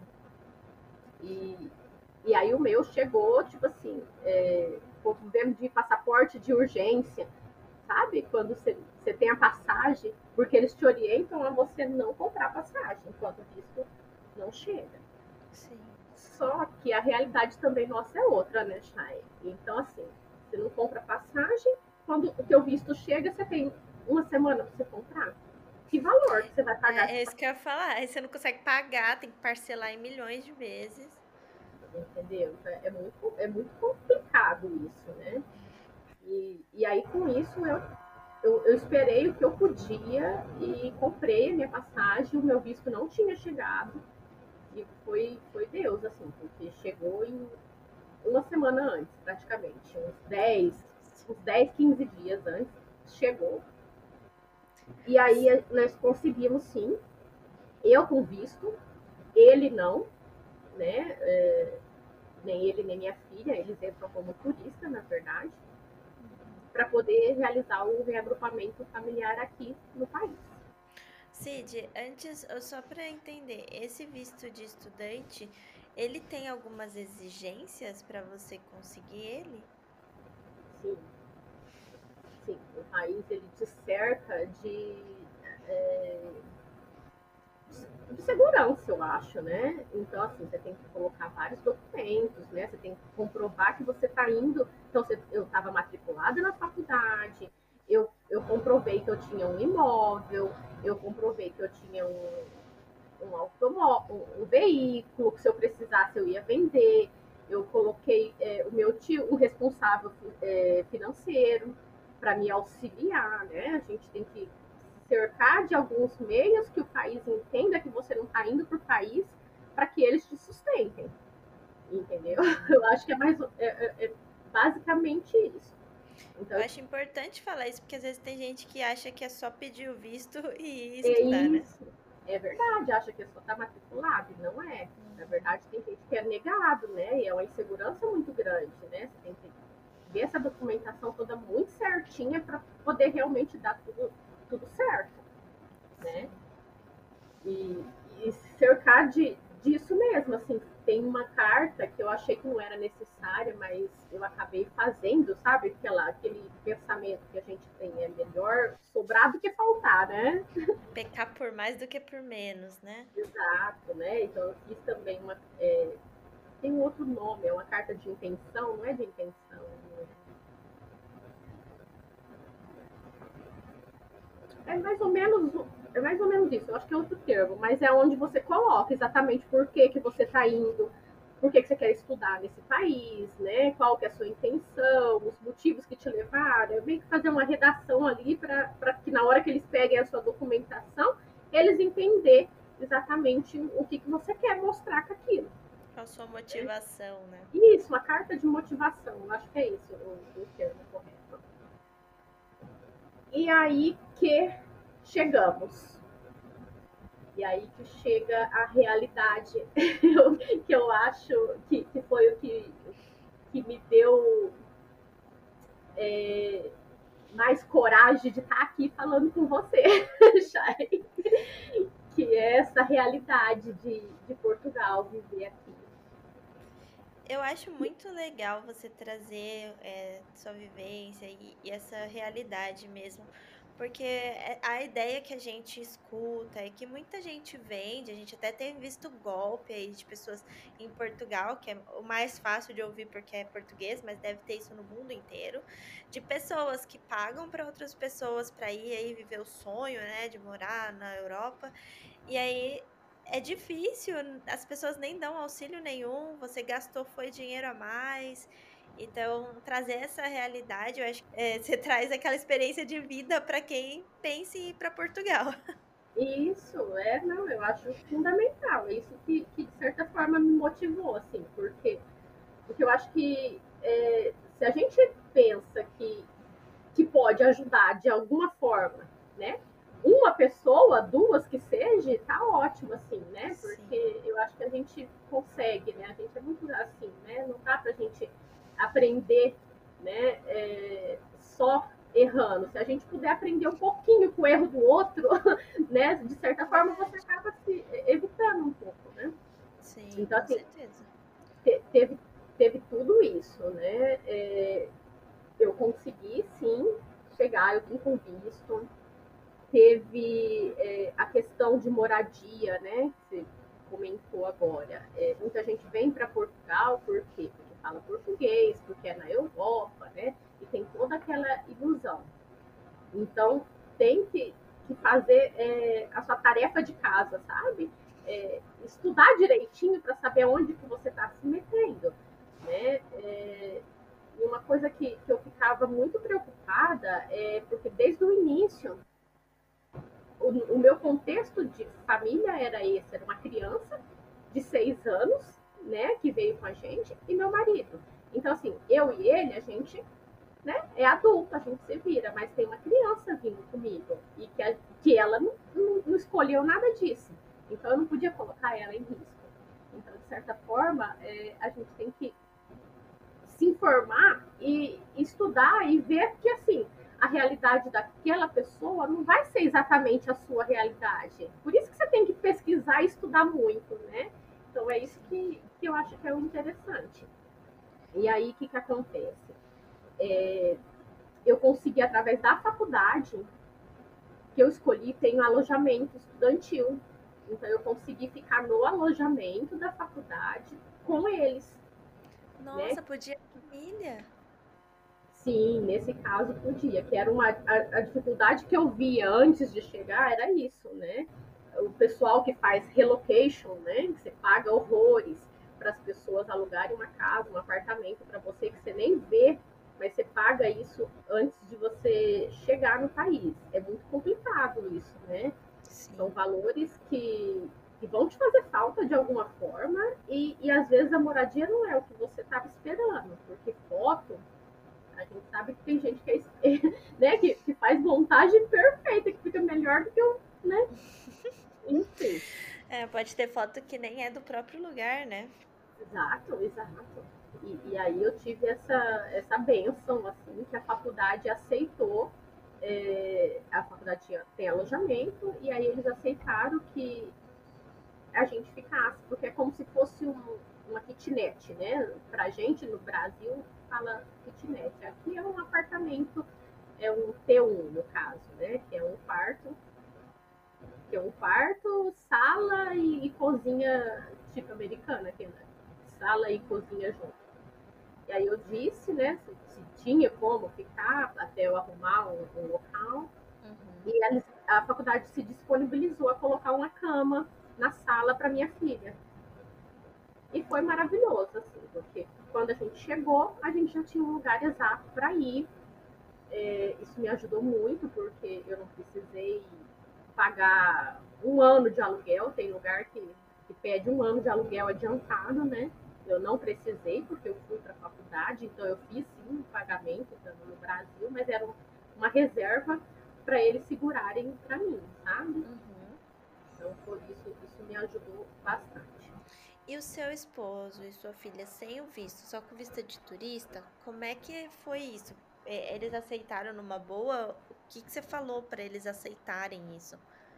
E, e aí o meu chegou, tipo assim, é, o povo vendo de passaporte de urgência, sabe? Quando você, você tem a passagem, porque eles te orientam a você não comprar passagem, enquanto o visto não chega. Sim. Só que a realidade também nossa é outra, né, Chay? Então, assim, você não compra passagem, quando o teu visto chega, você tem uma semana para você comprar. Que valor que você vai pagar? É, é isso que eu ia falar. Aí você não consegue pagar, tem que parcelar em milhões de vezes. Entendeu? Então, é muito, é muito complicado isso, né? E, e aí, com isso, eu, eu, eu esperei o que eu podia e comprei a minha passagem. O meu visto não tinha chegado. E foi, foi Deus, assim, porque chegou em uma semana antes, praticamente. Uns dez uns dez quinze dias antes, chegou. E aí nós conseguimos, sim, eu com visto, ele não, né? É, nem ele nem minha filha, eles entram como turista, na verdade, para poder realizar o reagrupamento familiar aqui no país. Cid, antes, só para entender, esse visto de estudante, ele tem algumas exigências para você conseguir ele? Sim, sim. O país ele te cerca de, é, de segurança, eu acho, né? Então, assim, você tem que colocar vários documentos, né? Você tem que comprovar que você está indo. Então, você, eu estava matriculada na faculdade, eu, eu comprovei que eu tinha um imóvel, eu comprovei que eu tinha um, um automóvel, um, um veículo, que se eu precisasse eu ia vender. Eu coloquei é, o meu tio, o responsável é, financeiro, para me auxiliar, né? A gente tem que cercar de alguns meios que o país entenda que você não está indo para o país para que eles te sustentem, entendeu? Eu acho que é mais é, é, é basicamente isso. Eu Então, acho importante falar isso, porque às vezes tem gente que acha que é só pedir o visto e é estudar, né? isso, é verdade, acha que só está matriculado, e não é. Na verdade, tem gente que é negado, né? E é uma insegurança muito grande, né? Você tem que ver essa documentação toda muito certinha para poder realmente dar tudo, tudo certo, né? E, e cercar de, disso mesmo, assim, tem uma carta que eu achei que não era necessária, mas eu acabei fazendo, sabe? Aquela, aquele pensamento que a gente tem, é melhor sobrar do que faltar, né? Pecar por mais do que por menos, né? Exato, né? Então eu fiz também uma. É, tem um outro nome, é uma carta de intenção, não é de intenção. É mais ou menos, é mais ou menos isso, eu acho que é outro termo, mas é onde você coloca exatamente por que, que você está indo, por que, que você quer estudar nesse país, né? Qual que é a sua intenção, os motivos que te levaram. Eu meio que fazer uma redação ali para que na hora que eles peguem a sua documentação, eles entender exatamente o que, que você quer mostrar com aquilo. Qual a sua motivação, né? Isso, uma carta de motivação, eu acho que é isso o, o termo correto. E aí que chegamos. E aí que chega a realidade, que eu acho que, que foi o que, que me deu é, mais coragem de estar aqui falando com você, Chay. Que é essa realidade de, de Portugal, viver aqui. Eu acho muito legal você trazer é, sua vivência e, e essa realidade mesmo, porque é- a ideia que a gente escuta é que muita gente vende, a gente até tem visto golpe aí de pessoas em Portugal, que é o mais fácil de ouvir porque é português, mas deve ter isso no mundo inteiro, de pessoas que pagam para outras pessoas para ir aí viver o sonho, né, de morar na Europa. E aí é difícil, as pessoas nem dão auxílio nenhum, você gastou foi dinheiro a mais. Então, trazer essa realidade, eu acho que é, você traz aquela experiência de vida para quem pensa em ir para Portugal. Isso, é, não, eu acho fundamental. É isso que, que, de certa forma, me motivou, assim, porque, porque eu acho que é, se a gente pensa que, que pode ajudar de alguma forma, né? Uma pessoa, duas que seja, tá ótimo, assim, né? Sim. Porque eu acho que a gente consegue, né? A gente é muito assim, né? Não dá pra gente aprender, né? É, só errando. Se a gente puder aprender um pouquinho com o erro do outro, né? De certa forma, você acaba se evitando um pouco, né? Sim, Então, com assim, certeza. te- teve, teve tudo isso, né? É, eu consegui, sim, chegar, eu vim com visto. Teve é, a questão de moradia, né? Que você comentou agora. É, muita gente vem para Portugal, por quê? Porque fala português, porque é na Europa, né? E tem toda aquela ilusão. Então, tem que, que fazer é, a sua tarefa de casa, sabe? É, estudar direitinho para saber onde que você está se metendo, né? É, e uma coisa que, que eu ficava muito preocupada é porque desde o início o, o meu contexto de família era esse, era uma criança de seis anos, né, que veio com a gente, e meu marido. Então, assim, eu e ele, a gente, né, é adulto, a gente se vira, mas tem uma criança vindo comigo, e que, a, que ela não, não, não escolheu nada disso. Então, eu não podia colocar ela em risco. Então, de certa forma, é, a gente tem que se informar e estudar e ver que, assim, a realidade daquela pessoa não vai ser exatamente a sua realidade. Por isso que você tem que pesquisar e estudar muito, né? Então é isso que, que eu acho que é o interessante. E aí, o que, que acontece? É, eu consegui, através da faculdade que eu escolhi, tem um alojamento estudantil. Então, eu consegui ficar no alojamento da faculdade com eles, né? Nossa, podia família. Sim, nesse caso podia, que era uma a, a dificuldade que eu via antes de chegar era isso, né? O pessoal que faz relocation, né? Que você paga horrores para as pessoas alugarem uma casa, um apartamento para você que você nem vê, mas você paga isso antes de você chegar no país. É muito complicado isso, né? São Sim. valores que, que vão te fazer falta de alguma forma e, e às vezes a moradia não é o que você estava esperando, porque foto a gente sabe que tem gente que, é, né, que, que faz montagem perfeita, que fica melhor do que o, né? Enfim, É, pode ter foto que nem é do próprio lugar, né? exato, exato. E, e aí eu tive essa, essa benção, assim, que a faculdade aceitou, é, a faculdade tinha, tem alojamento, e aí eles aceitaram que a gente ficasse, porque é como se fosse um, uma kitnet, né? Pra gente no Brasil fala kitnet. Aqui é um apartamento, é um T um no caso, né? Que é um quarto, que é um quarto, sala e, e cozinha tipo americana, que é sala e cozinha junto. E aí eu disse, né, se, se tinha como ficar até eu arrumar um, um local. Uhum. E a, a faculdade se disponibilizou a colocar uma cama na sala para minha filha. E foi maravilhoso, assim, porque quando a gente chegou, a gente já tinha um lugar exato para ir. É, isso me ajudou muito, porque eu não precisei pagar um ano de aluguel. Tem lugar que, que pede um ano de aluguel adiantado, né? Eu não precisei, porque eu fui para a faculdade, então eu fiz sim um pagamento estando no Brasil, mas era uma reserva para eles segurarem para mim, sabe? Uhum. Então, por isso, isso me ajudou bastante. E o seu esposo e sua filha sem o visto, só com vista de turista, como é que foi isso? É, Eles aceitaram numa boa? O que que você falou para eles aceitarem isso?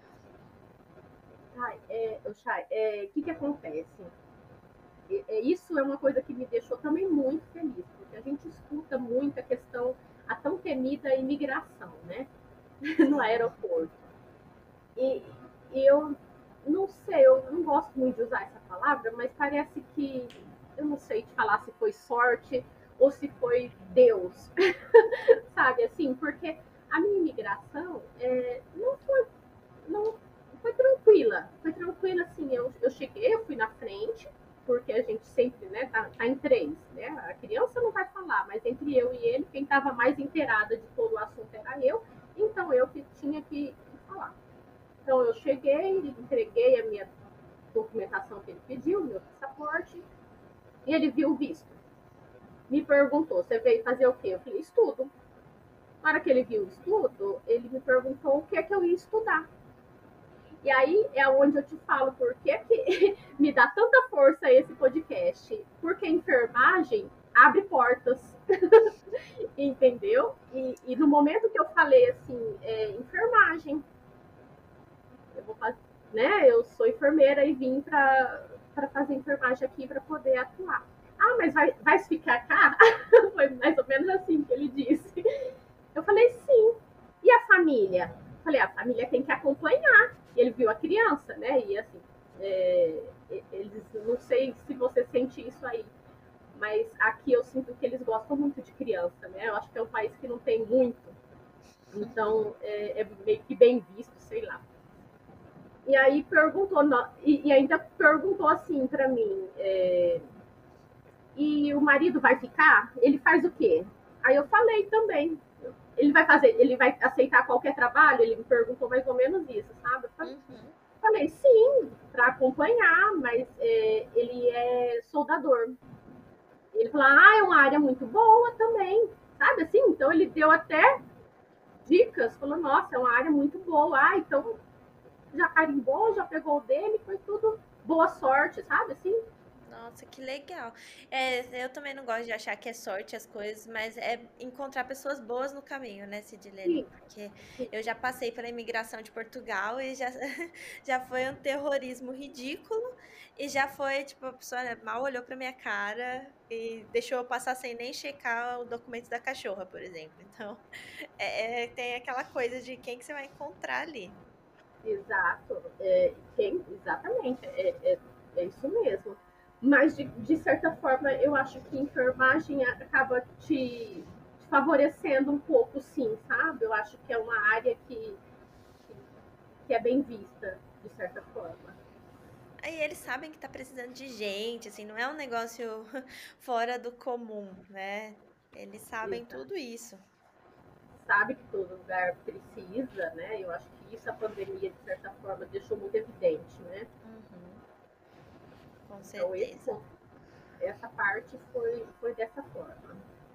Ai, é, Chay, é, o que, que acontece? É, é, isso é uma coisa que me deixou também muito feliz, porque a gente escuta muito a questão, a tão temida imigração, né? No Sim. aeroporto. E, e eu não sei, eu não gosto muito de usar essa palavra, mas parece que, eu não sei te falar se foi sorte ou se foi Deus, sabe assim? Porque a minha imigração é, não foi, não foi tranquila, foi tranquila assim. Eu, eu cheguei, eu fui na frente, porque a gente sempre, né, tá, tá em três, né? A criança não vai falar, mas entre eu e ele, quem estava mais inteirada de todo o assunto era eu, então eu que tinha que, que falar. Então eu cheguei, entreguei a minha documentação que ele pediu, meu passaporte, e ele viu o visto. Me perguntou, você veio fazer o quê? Eu falei, estudo. Na hora que ele viu o estudo, ele me perguntou o que é que eu ia estudar. E aí é onde eu te falo por que, que me dá tanta força esse podcast. Porque enfermagem abre portas, entendeu? E, e no momento que eu falei assim, é, enfermagem, eu vou fazer, né? Eu sou enfermeira e vim para para fazer enfermagem aqui para poder atuar. Ah, mas vai, vai ficar cá? Foi mais ou menos assim que ele disse. Eu falei, sim. E a família? Eu falei, a família tem que acompanhar. E ele viu a criança, né? E assim, é, eles, não sei se você sente isso aí, mas aqui eu sinto que eles gostam muito de criança, né? Eu acho que é um país que não tem muito. Então, é, é meio que bem visto, sei lá. E aí perguntou, e, e ainda perguntou assim para mim, é, e o marido vai ficar? Ele faz o quê? Aí eu falei também. Ele vai fazer, ele vai aceitar qualquer trabalho? Ele me perguntou mais ou menos isso, sabe? Eu falei, Uhum. falei sim, para acompanhar, mas é, ele é soldador. Ele falou, ah, é uma área muito boa também, sabe assim? Então ele deu até dicas, falou, nossa, é uma área muito boa. Ah, então já carimbou, já pegou o dele, foi tudo boa sorte, sabe assim? Nossa, que legal. É, eu também não gosto de achar que é sorte as coisas, mas é encontrar pessoas boas no caminho, né, Sidilene? Sim, Porque sim, eu já passei pela imigração de Portugal e já, já foi um terrorismo ridículo e já foi, tipo, a pessoa mal olhou pra minha cara e deixou eu passar sem nem checar o documento da cachorra, por exemplo. Então, é, é- tem aquela coisa de quem que você vai encontrar ali. exato. É, quem, exatamente, é, é, é isso mesmo. Mas, de, de certa forma, eu acho que enfermagem acaba te, te favorecendo um pouco, sim, sabe? Eu acho que é uma área que, que, que é bem vista, de certa forma. Aí eles sabem que tá precisando de gente, assim, não é um negócio fora do comum, né? Eles sabem Exato. tudo isso. Sabe que todo lugar precisa, né? Eu acho que isso a pandemia, de certa forma, deixou muito evidente, né? Uhum, com Então, esse certeza. ponto, essa parte foi, foi dessa forma.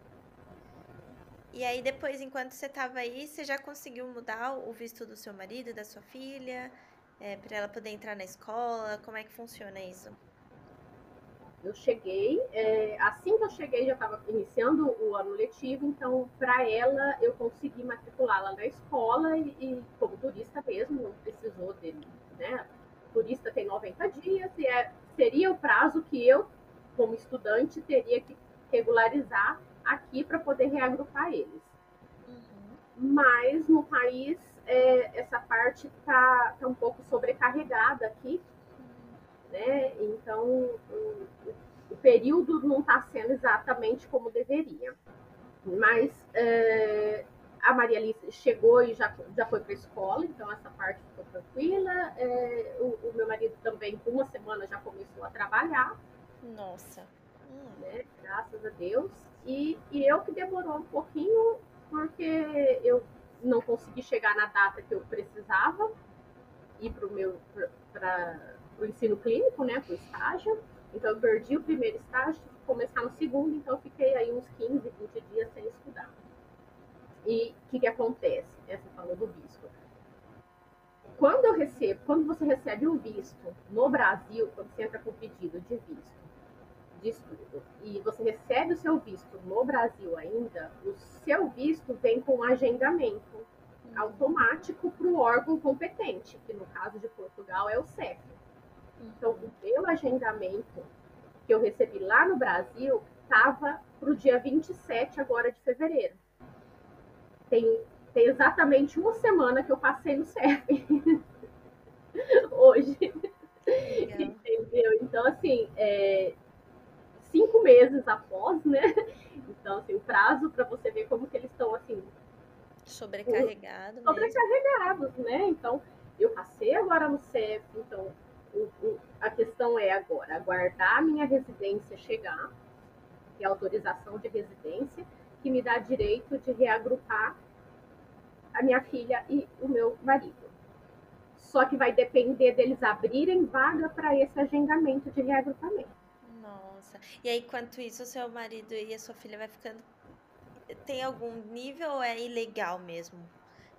E aí depois, enquanto você tava aí, você já conseguiu mudar o visto do seu marido, da sua filha? É, para ela poder entrar na escola? Como é que funciona isso? Eu cheguei, é, assim que eu cheguei já estava iniciando o ano letivo, então para ela eu consegui matriculá-la na escola e, e como turista mesmo, não precisou dele, né? O turista tem noventa dias e é, seria o prazo que eu, como estudante, teria que regularizar aqui para poder reagrupar eles. Uhum. Mas no país é, essa parte está tá um pouco sobrecarregada aqui, Uhum. né? Então o, o período não está sendo exatamente como deveria. Mas é, a Maria Alice chegou e já, já foi para a escola, então essa parte ficou tranquila. É, o, o, meu marido também, com uma semana, já começou a trabalhar, Nossa. Hum. né? Graças a Deus. E, e eu que demorou um pouquinho, porque eu não consegui chegar na data que eu precisava ir para o meu para o ensino clínico, né, para o estágio. Então eu perdi o primeiro estágio, tive que começar no segundo, então eu fiquei aí uns quinze, vinte dias sem estudar. E o que, que acontece? Essa falou do visto. Quando eu recebo, quando você recebe um visto no Brasil, quando você entra com pedido de visto de estudo e você recebe o seu visto no Brasil ainda, o seu visto vem com um agendamento Uhum. automático para o órgão competente, que no caso de Portugal é o C E F. Então, o Uhum. meu agendamento que eu recebi lá no Brasil estava para o dia vinte e sete agora de fevereiro. Tem, tem exatamente uma semana que eu passei no C E F hoje. Legal. Entendeu? Então, assim, é, cinco meses após, né? Então, assim, o prazo para você ver como que eles estão, assim, Sobrecarregado mesmo. sobrecarregados, né? Então, eu passei agora no C E F, então o, o, a questão é agora aguardar a minha residência chegar, que é a autorização de residência, que me dá direito de reagrupar a minha filha e o meu marido. Só que vai depender deles abrirem vaga para esse agendamento de reagrupamento. Nossa. E aí, enquanto isso, o seu marido e a sua filha vai ficando. Tem algum nível ou é ilegal mesmo?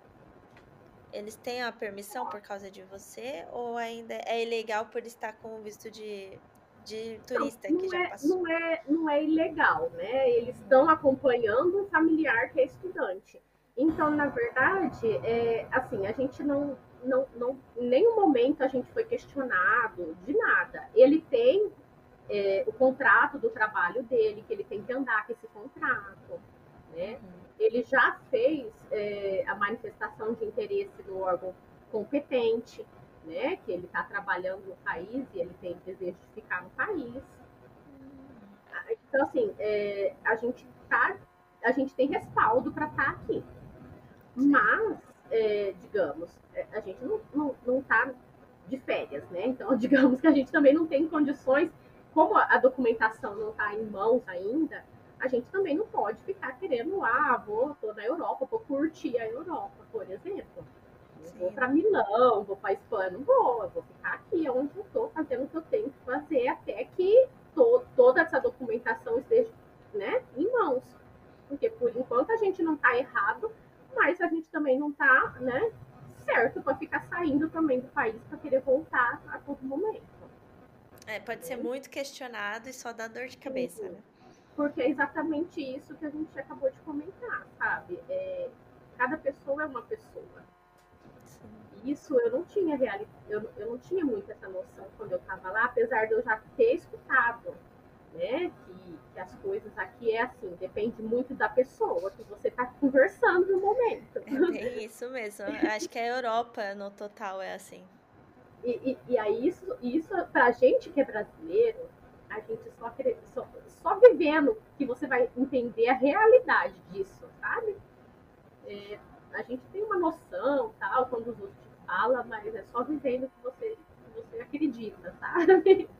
Eles têm a permissão por causa de você ou ainda é ilegal por estar com o visto de, de Então, turista que não já é, passou? não é, não é ilegal, né? Eles Uhum. estão acompanhando um familiar que é estudante. Então, na verdade, é, assim, a gente não, não, não, em nenhum momento a gente foi questionado de nada. Ele tem é, o contrato do trabalho dele, que ele tem que andar com esse contrato, né? Uhum. Ele já fez é, a manifestação de interesse no órgão competente, né? Que ele está trabalhando no país e ele tem desejo de ficar no país. Hum. Então, assim, é, a gente tá, a gente tem respaldo para estar tá aqui. Sim. Mas, é, digamos, é, a gente não, não, não tá de férias, né? Então, digamos que a gente também não tem condições, como a documentação não está em mãos ainda, a gente também não pode ficar querendo, ah, vou, tô na Europa, vou curtir a Europa, por exemplo. Eu vou para Sim. Milão, vou para Espanha, não vou, eu vou ficar aqui onde eu estou fazendo o que eu tenho que fazer até que to, toda essa documentação esteja, né, em mãos. Porque por enquanto a gente não está errado, mas a gente também não está, né, certo para ficar saindo também do país para querer voltar a todo momento. É, pode ser Né? muito questionado e só dá dor de cabeça, né? Porque é exatamente isso que a gente acabou de comentar, sabe? É, cada pessoa é uma pessoa. Sim. Isso eu não tinha realidade, eu, eu não tinha muito essa noção quando eu estava lá, apesar de eu já ter escutado, né, que, que as coisas aqui é assim, depende muito da pessoa que você está conversando no momento. É bem isso mesmo. Acho que a Europa no total é assim. E, e, e aí isso, isso pra gente que é brasileiro, a gente só, só, só vivendo que você vai entender a realidade disso, sabe? É, a gente tem uma noção, tal, quando os outros te falam, mas é só vivendo que você, que você acredita, sabe?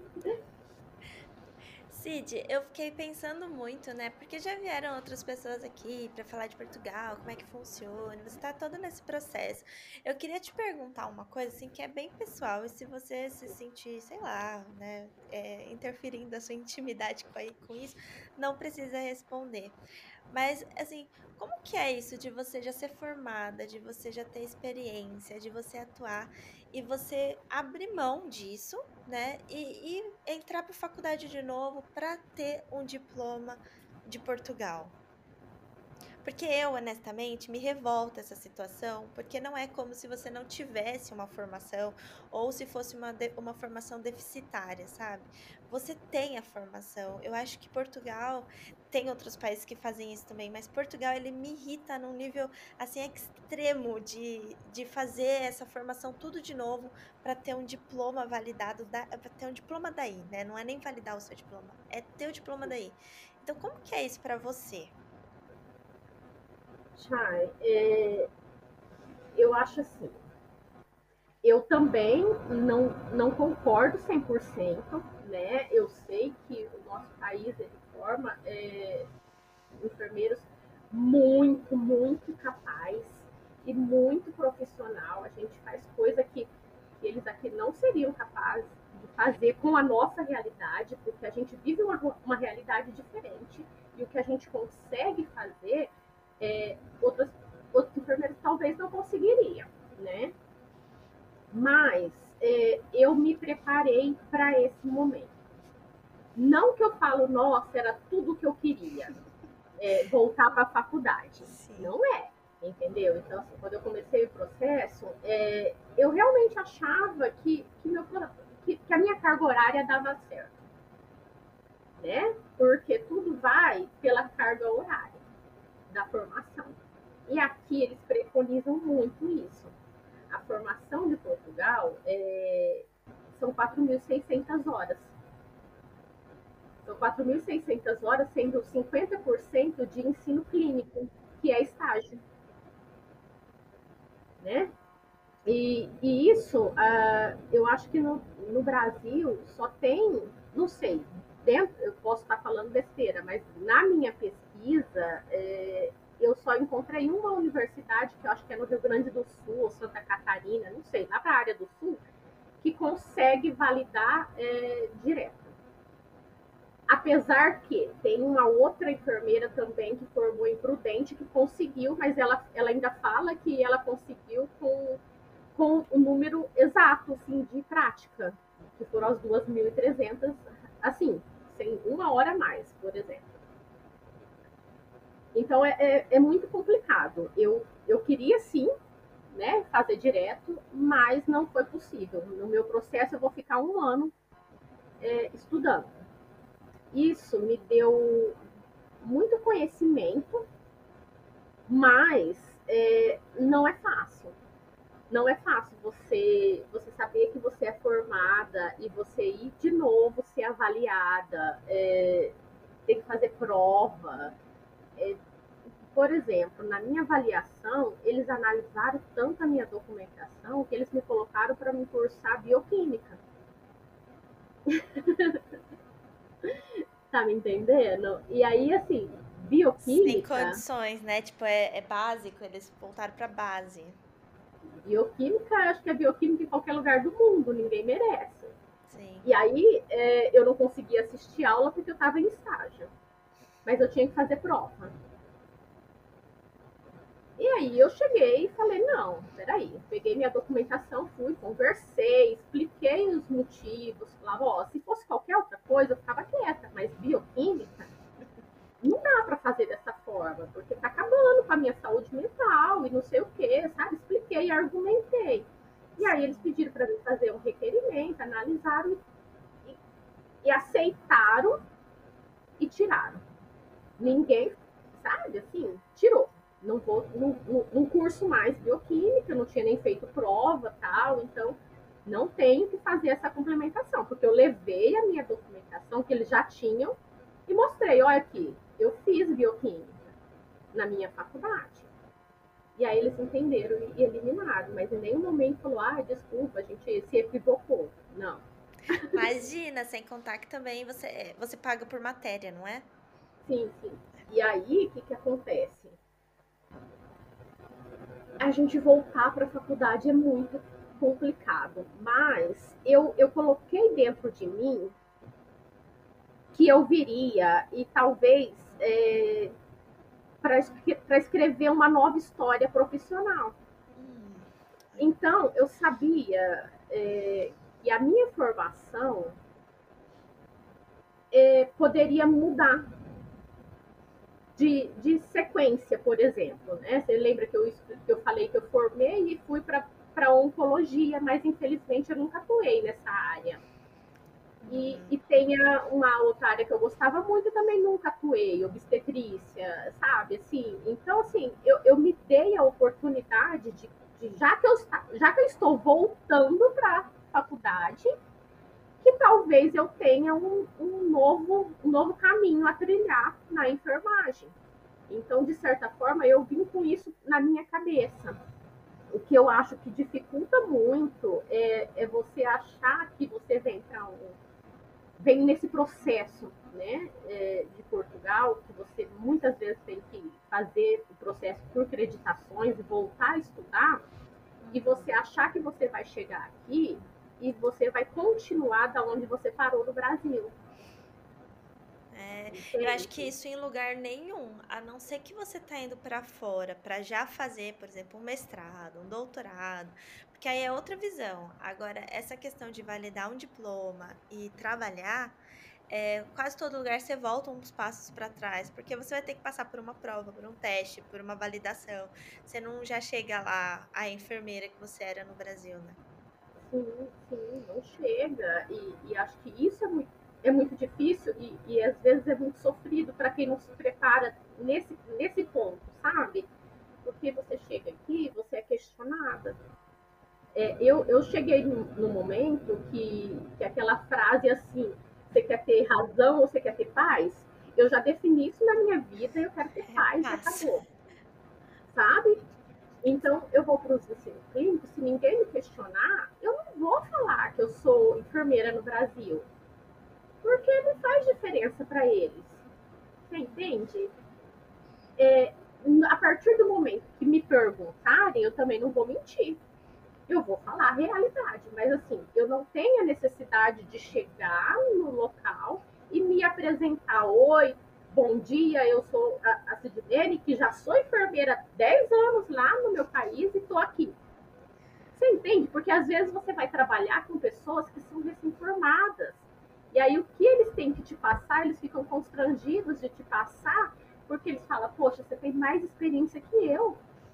Cid, eu fiquei pensando muito, né? Porque já vieram outras pessoas aqui para falar de Portugal, como é que funciona, você está todo nesse processo. Eu queria te perguntar uma coisa, assim, que é bem pessoal, e se você se sentir, sei lá, né, é, interferindo a sua intimidade com, com isso, não precisa responder. Mas, assim, como que é isso de você já ser formada, de você já ter experiência, de você atuar e você abrir mão disso, né, e e entrar para faculdade de novo para ter um diploma de Portugal? Porque eu, honestamente, me revolta essa situação, porque não é como se você não tivesse uma formação ou se fosse uma, de- uma formação deficitária, sabe? Você tem a formação. Eu acho que Portugal tem outros países que fazem isso também, mas Portugal ele me irrita num nível assim extremo de, de fazer essa formação tudo de novo para ter um diploma validado, para ter um diploma daí, né? Não é nem validar o seu diploma, é ter o diploma daí. Então, como que é isso para você? Chay, é, eu acho assim, eu também não, não concordo cem por cento, né? Eu sei que o nosso país ele forma é, enfermeiros muito, muito capaz e muito profissional. A gente faz coisa que eles aqui não seriam capazes de fazer com a nossa realidade, porque a gente vive uma, uma realidade diferente e o que a gente consegue fazer, é, outros, outros enfermeiros talvez não conseguiriam, né? Mas é, eu me preparei para esse momento. Não que eu falo, nossa, era tudo o que eu queria, é, voltar para a faculdade. Sim. Não é, entendeu? Então, assim, quando eu comecei o processo, é, eu realmente achava que, que, meu, que, que a minha carga horária dava certo, né? Porque tudo vai pela carga horária da formação. E aqui eles preconizam muito isso. A formação de Portugal é, são quatro mil e seiscentas horas. São quatro mil e seiscentas horas, sendo cinquenta por cento de ensino clínico, que é estágio, né? E, e isso, uh, eu acho que no, no Brasil só tem, não sei, dentro, eu posso estar falando besteira, mas na minha pesquisa, é, eu só encontrei uma universidade, que eu acho que é no Rio Grande do Sul, ou Santa Catarina, não sei, lá para a área do Sul, que consegue validar é, direto. Apesar que tem uma outra enfermeira também que formou em Prudente que conseguiu, mas ela, ela ainda fala que ela conseguiu com, com o número exato assim, de prática, que foram as duas mil e trezentas, assim, sem uma hora a mais, por exemplo. Então é, é, é muito complicado. Eu, eu queria sim, né, fazer direto, mas não foi possível. No meu processo eu vou ficar um ano é, estudando. Isso me deu muito conhecimento, mas é, não é fácil. Não é fácil você, você saber que você é formada e você ir de novo ser avaliada, é, tem que fazer prova. É, por exemplo, na minha avaliação, eles analisaram tanto a minha documentação que eles me colocaram para me cursar bioquímica. Tá me entendendo? E aí, assim, Sem bioquímica, condições, né? Tipo, é, é básico, eles voltaram pra base. bioquímica, acho que é bioquímica em qualquer lugar do mundo, ninguém merece. Sim. E aí é, eu não conseguia assistir aula porque eu estava em estágio, mas eu tinha que fazer prova. E aí eu cheguei e falei, não, peraí, peguei minha documentação, fui, conversei, expliquei os motivos, falava, ó, se fosse qualquer outra coisa, eu ficava quieta, mas bioquímica não dá para fazer dessa forma, porque tá acabando com a minha saúde mental e não sei o que, sabe? Expliquei, argumentei. E aí eles Sim. pediram para mim fazer um requerimento, analisaram e, e aceitaram e tiraram. Ninguém, sabe, assim, tirou. Não vou, não, não, não curso mais bioquímica, não tinha nem feito prova, tal, então não tenho que fazer essa complementação, porque eu levei a minha documentação que eles já tinham e mostrei, olha aqui, eu fiz bioquímica na minha faculdade. E aí eles entenderam e eliminaram, mas em nenhum momento falou, ah, desculpa, a gente se equivocou. Não. Imagina, sem contar que também você, você paga por matéria, não é? Sim, sim. E aí, o que, que acontece? A gente voltar para a faculdade é muito complicado, mas eu, eu coloquei dentro de mim que eu viria e talvez é, para escrever uma nova história profissional. Hum. Então, eu sabia é, que a minha formação é, poderia mudar de, de sequência, por exemplo. Né? Você lembra que eu, que eu falei que eu formei e fui para oncologia, mas infelizmente eu nunca atuei nessa área. E, e tem uma outra área que eu gostava muito e também nunca atuei, obstetrícia, sabe? Assim, então, assim, eu, eu me dei a oportunidade de, de já, que eu, já que eu estou voltando para a faculdade, que talvez eu tenha um, um, novo, um novo caminho a trilhar na enfermagem. Então, de certa forma, eu vim com isso na minha cabeça. O que eu acho que dificulta muito é, é você achar que você vem para um vem nesse processo, né, de Portugal, que você muitas vezes tem que fazer o processo por acreditações e voltar a estudar, e você achar que você vai chegar aqui e você vai continuar da onde você parou no Brasil. É, eu acho que isso em lugar nenhum, a não ser que você tá indo para fora para já fazer, por exemplo, um mestrado, um doutorado, porque aí é outra visão. Agora, essa questão de validar um diploma e trabalhar, é, quase todo lugar você volta uns passos para trás, porque você vai ter que passar por uma prova, por um teste, por uma validação. Você não já chega lá a enfermeira que você era no Brasil, né? Sim, sim, não chega. E, e acho que isso é muito, é muito difícil e, e às vezes é muito sofrido para quem não se prepara nesse, nesse ponto, sabe? Porque você chega aqui, você é questionada. É, eu, eu cheguei no, no momento que, que aquela frase assim, você quer ter razão ou você quer ter paz? Eu já defini isso na minha vida, eu quero ter É paz e passa. acabou, sabe? Então, eu vou para os ensino clínico, se ninguém me questionar, eu não vou falar que eu sou enfermeira no Brasil, porque não faz diferença para eles. Você entende? É, a partir do momento que me perguntarem, eu também não vou mentir. Eu vou falar a realidade, mas assim, eu não tenho a necessidade de chegar no local e me apresentar. Oi, bom dia, eu sou a, a Sidney, que já sou enfermeira há dez anos lá no meu país e estou aqui. Você entende? Porque às vezes você vai trabalhar com pessoas que são recém-formadas. E aí o que eles têm que te passar, eles ficam constrangidos de te passar, porque eles falam, poxa, você tem mais experiência que eu.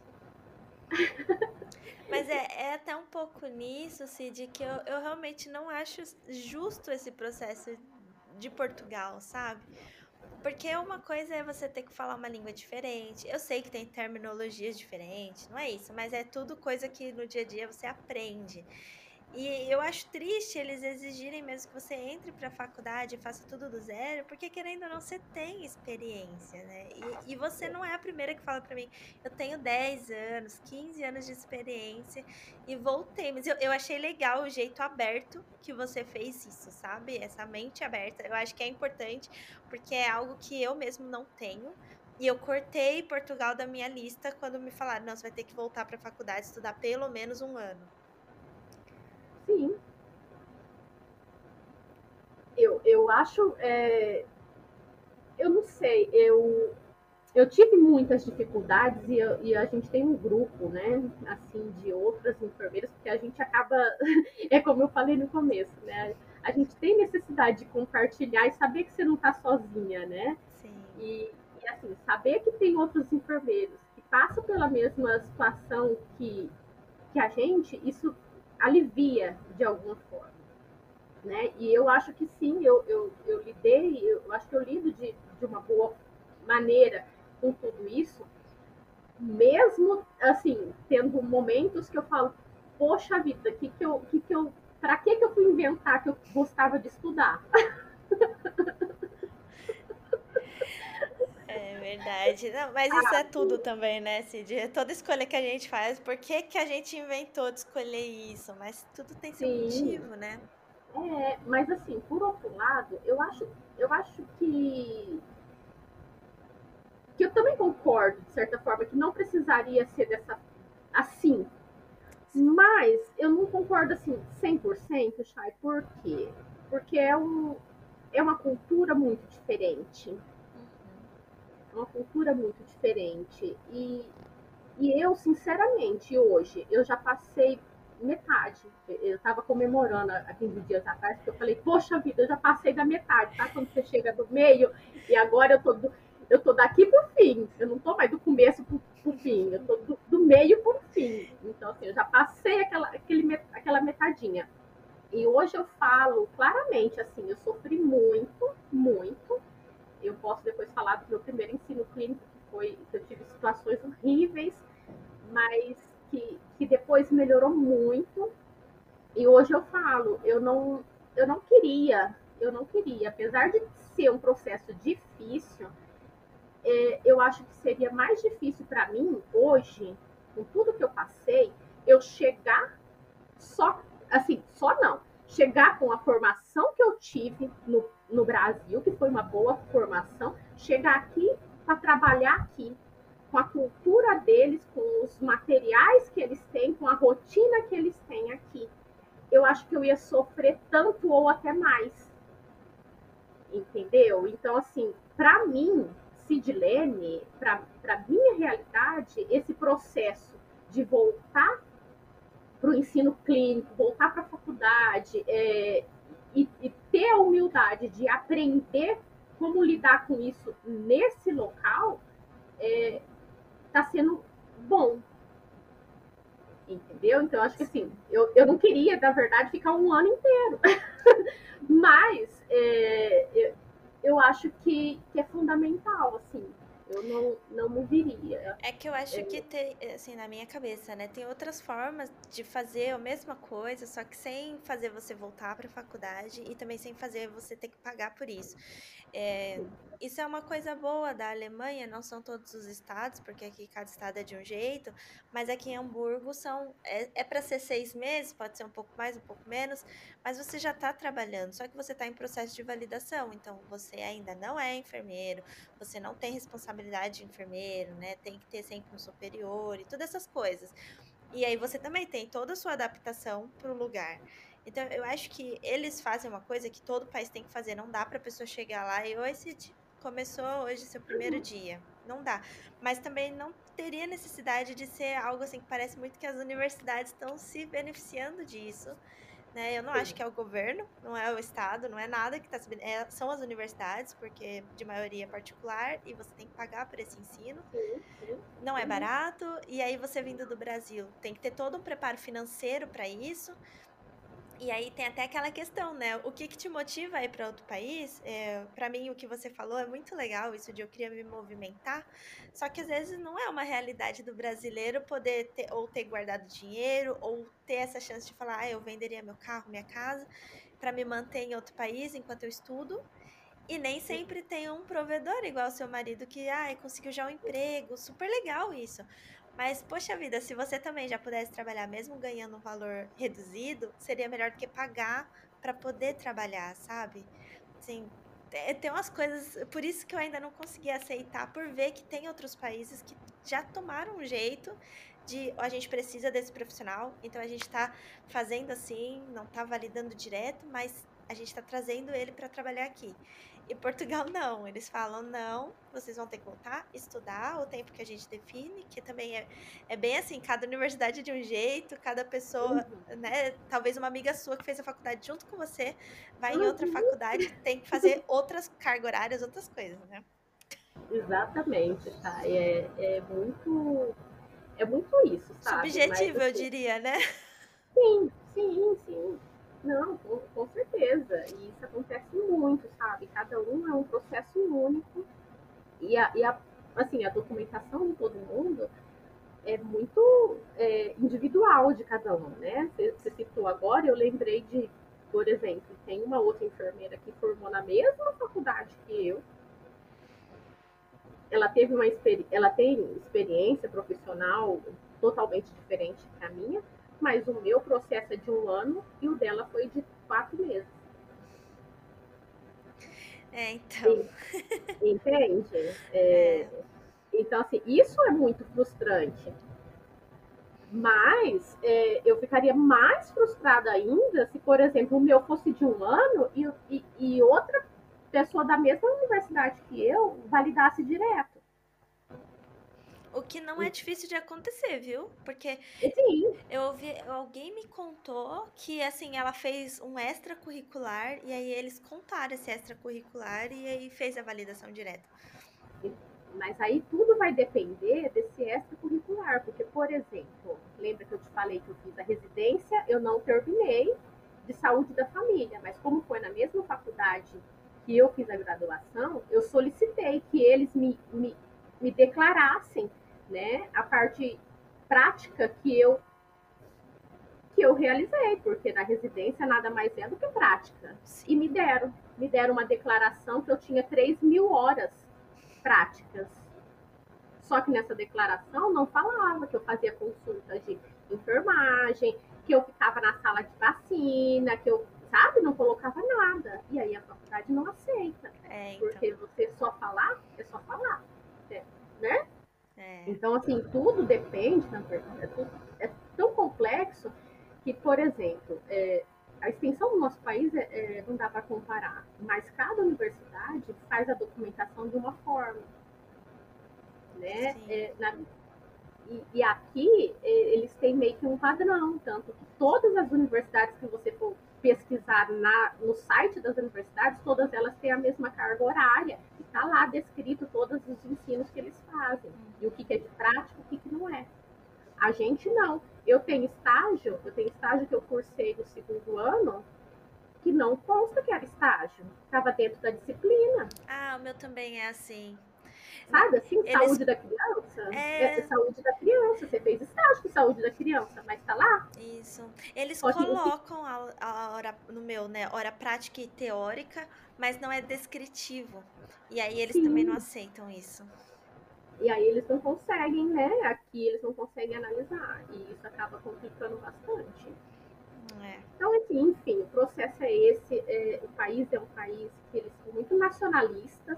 Mas é, é até um pouco nisso, Cid, que eu, eu realmente não acho justo esse processo de Portugal, sabe? Porque uma coisa é você ter que falar uma língua diferente. Eu sei que tem terminologias diferentes, não é isso, mas é tudo coisa que no dia a dia você aprende. E eu acho triste eles exigirem mesmo que você entre para a faculdade e faça tudo do zero, porque querendo ou não, você tem experiência, né? E, e você não é a primeira que fala para mim, eu tenho dez anos, quinze anos de experiência e voltei. Mas eu, eu achei legal o jeito aberto que você fez isso, sabe? Essa mente aberta. Eu acho que é importante, porque é algo que eu mesmo não tenho. E eu cortei Portugal da minha lista quando me falaram, não, você vai ter que voltar para a faculdade, estudar pelo menos um ano. Sim, eu, eu acho. É, eu não sei, eu, eu tive muitas dificuldades e, eu, e, a gente tem um grupo, né, assim, de outras enfermeiras, porque a gente acaba, é como eu falei no começo, né, a gente tem necessidade de compartilhar e saber que você não está sozinha, né, Sim. e, e, assim, saber que tem outros enfermeiros que passam pela mesma situação que, que a gente, isso alivia de alguma forma. Né? E eu acho que sim, eu, eu, eu lidei, eu acho que eu lido de, de uma boa maneira com tudo isso, mesmo assim, tendo momentos que eu falo, poxa vida, que que eu, que que eu, para que que eu fui inventar que eu gostava de estudar? É verdade. Não, mas isso é tudo também, né, Cid? É toda escolha que a gente faz. Por que que a gente inventou de escolher isso? Mas tudo tem seu Sim, motivo, né? é, mas assim, por outro lado, eu acho, eu acho que que eu também concordo, de certa forma, que não precisaria ser dessa assim. Sim. Mas eu não concordo assim cem por cento, Chay, por quê? Porque é, um, é uma cultura muito diferente. Uhum. uma cultura muito diferente. E, e eu, sinceramente, hoje, eu já passei metade. Eu estava comemorando há quinze dias atrás, porque eu falei, poxa vida, eu já passei da metade, tá? Quando você chega do meio, e agora eu tô, do, eu tô daqui pro fim. Eu não tô mais do começo pro, pro fim, eu tô do, do meio pro fim. Então, assim, eu já passei aquela, aquele, aquela metadinha. E hoje eu falo claramente, assim, eu sofri muito, muito. Eu posso depois falar do meu primeiro ensino clínico, que foi que eu tive situações horríveis, mas que, que depois melhorou muito. E hoje eu falo, eu não, eu não queria, eu não queria, apesar de ser um processo difícil, é, eu acho que seria mais difícil para mim hoje, com tudo que eu passei, eu chegar só, assim, só não, chegar com a formação que eu tive no, no Brasil, que foi uma boa formação, chegar aqui para trabalhar aqui, com a cultura deles, com os materiais que eles têm, com a rotina que eles têm aqui. Eu acho que eu ia sofrer tanto ou até mais. Entendeu? Então, assim, para mim, Sidlene, para minha realidade, esse processo de voltar para o ensino clínico, voltar para a faculdade é, e, e ter a humildade de aprender como lidar com isso nesse local, está é, sendo bom. Entendeu? Então, acho que assim, eu, eu não queria, na verdade, ficar um ano inteiro. Mas é, eu, eu acho que, que é fundamental, assim. Eu não, não me viria. É que eu acho que tem, assim, na minha cabeça, né? Tem outras formas de fazer a mesma coisa, só que sem fazer você voltar para a faculdade e também sem fazer você ter que pagar por isso. É, isso é uma coisa boa da Alemanha, não são todos os estados, porque aqui cada estado é de um jeito, mas aqui em Hamburgo são, é, é para ser seis meses, pode ser um pouco mais, um pouco menos, mas você já está trabalhando, só que você está em processo de validação, então você ainda não é enfermeiro, você não tem responsabilidade de enfermeiro, né? Tem que ter sempre um superior e todas essas coisas. E aí você também tem toda a sua adaptação para o lugar. Então, eu acho que eles fazem uma coisa que todo país tem que fazer. Não dá para a pessoa chegar lá e, oi, Cid, começou hoje seu primeiro dia. Não dá. Mas também não teria necessidade de ser algo assim que parece muito que as universidades estão se beneficiando disso. Né? Eu não acho que é o governo, não é o estado, não é nada que está subindo, é, são as universidades, porque de maioria é particular e você tem que pagar por esse ensino. Sim, sim. Não é barato, e aí você vindo do Brasil tem que ter todo um preparo financeiro para isso. E aí tem até aquela questão, né? O que que te motiva a ir para outro país? É, para mim, o que você falou é muito legal, isso de eu queria me movimentar. Só que às vezes não é uma realidade do brasileiro poder ter, ou ter guardado dinheiro, ou ter essa chance de falar, ah, eu venderia meu carro, minha casa, para me manter em outro país enquanto eu estudo. E nem sempre tem um provedor igual o seu marido que, ai, conseguiu já um emprego, super legal isso. Mas, poxa vida, se você também já pudesse trabalhar mesmo ganhando um valor reduzido, seria melhor do que pagar para poder trabalhar, sabe? Assim, te- tem umas coisas, por isso que eu ainda não consegui aceitar, por ver que tem outros países que já tomaram um jeito de, ó, a gente precisa desse profissional, então a gente está fazendo assim, não está validando direto, mas a gente está trazendo ele para trabalhar aqui. E Portugal não, eles falam não, vocês vão ter que voltar, estudar o tempo que a gente define, que também é, é bem assim, cada universidade é de um jeito, cada pessoa, né, talvez uma amiga sua que fez a faculdade junto com você, vai em outra Uhum. faculdade, tem que fazer outras cargas horárias, outras coisas, né? Exatamente, tá? É, é muito. É muito isso, sabe? Mas Subjetivo, eu assim, diria, né? sim, sim, sim. Não, com, com certeza. E isso acontece muito, sabe? Cada um é um processo único. E a, e a, assim, a documentação de todo mundo é muito é, individual de cada um, né? Você, você citou agora, eu lembrei de, por exemplo, tem uma outra enfermeira que formou na mesma faculdade que eu. Ela teve uma ela tem experiência profissional totalmente diferente da minha, mas o meu processo é de um ano e o dela foi de quatro meses. É, então. E, entende? É. É, então, assim, isso é muito frustrante. Mas é, eu ficaria mais frustrada ainda se, por exemplo, o meu fosse de um ano e, e, e outra pessoa da mesma universidade que eu validasse direto. O que não é difícil de acontecer, viu? Porque Sim. eu ouvi, alguém me contou que assim, ela fez um extracurricular e aí eles contaram esse extracurricular e aí fez a validação direta. Mas aí tudo vai depender desse extracurricular, porque, por exemplo, lembra que eu te falei que eu fiz a residência, eu não terminei de saúde da família, mas como foi na mesma faculdade que eu fiz a graduação, eu solicitei que eles me, me, me declarassem, né, a parte prática que eu que eu realizei, porque na residência nada mais é do que prática. Sim. E me deram, me deram uma declaração que eu tinha três mil horas práticas. Só que nessa declaração não falava que eu fazia consultas de enfermagem, que eu ficava na sala de vacina, que eu, sabe, não colocava nada. E aí a faculdade não aceita. É, então. Porque você só falar, é só falar. Né? É. Então, assim, tudo depende, na verdade, é, tudo, é tão complexo que, por exemplo, é, a extensão do nosso país é, é, não dá para comparar, mas cada universidade faz a documentação de uma forma. Né? É, na, e, e aqui é, eles têm meio que um padrão, tanto que todas as universidades que você for pesquisar na, no site das universidades, todas elas têm a mesma carga horária, e está lá descrito todos os ensinos que eles fazem, e o que, que é de prático, o que, que não é. A gente não. Eu tenho estágio, eu tenho estágio que eu cursei no segundo ano, que não consta que era estágio, estava dentro da disciplina. Ah, o meu também é assim. Sabe assim, Eles... saúde da criança? É... é saúde da criança. Você fez estágio de saúde da criança, mas tá lá. Isso. Eles Só que colocam a, a hora no meu, né? Hora prática e teórica, mas não é descritivo. E aí eles sim. também não aceitam isso. E aí eles não conseguem, né? Aqui eles não conseguem analisar. E isso acaba complicando bastante. É. Então, assim, enfim, o processo é esse. É, o país é um país que eles são muito nacionalistas.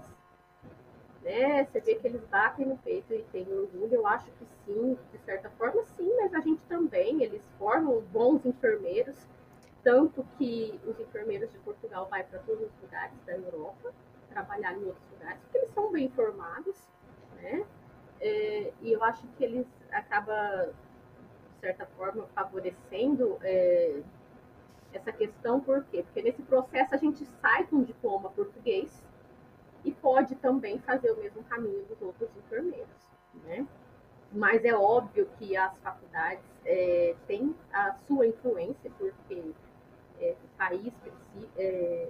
Né? Você vê que eles batem no peito e têm orgulho, eu acho que sim, de certa forma sim, mas a gente também, eles formam bons enfermeiros, tanto que os enfermeiros de Portugal vão para todos os lugares da Europa, trabalhar em outros lugares, porque eles são bem formados, né? É, e eu acho que eles acabam, de certa forma, favorecendo é, essa questão, por quê? Porque nesse processo a gente sai com um diploma português, e pode também fazer o mesmo caminho dos outros enfermeiros, né? Mas é óbvio que as faculdades é, têm a sua influência, porque é, o país precisa. É,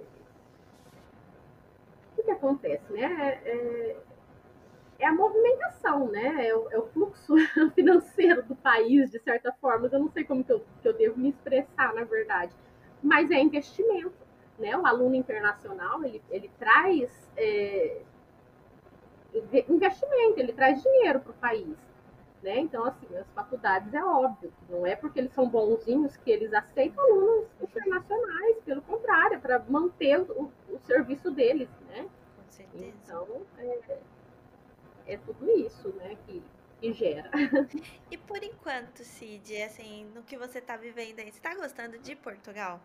o que acontece, né? É, é a movimentação, né? É o, é o fluxo financeiro do país, de certa forma. Eu não sei como que eu, que eu devo me expressar, na verdade, mas é investimento. Né? O aluno internacional ele, ele traz é, investimento, ele traz dinheiro para o país. Né? Então, assim, as faculdades é óbvio, não é porque eles são bonzinhos que eles aceitam alunos internacionais, pelo contrário, é para manter o, o serviço deles. Né? Com certeza. Então, é, é tudo isso, né, que, que gera. E por enquanto, Cid, assim, no que você está vivendo aí, você está gostando de Portugal?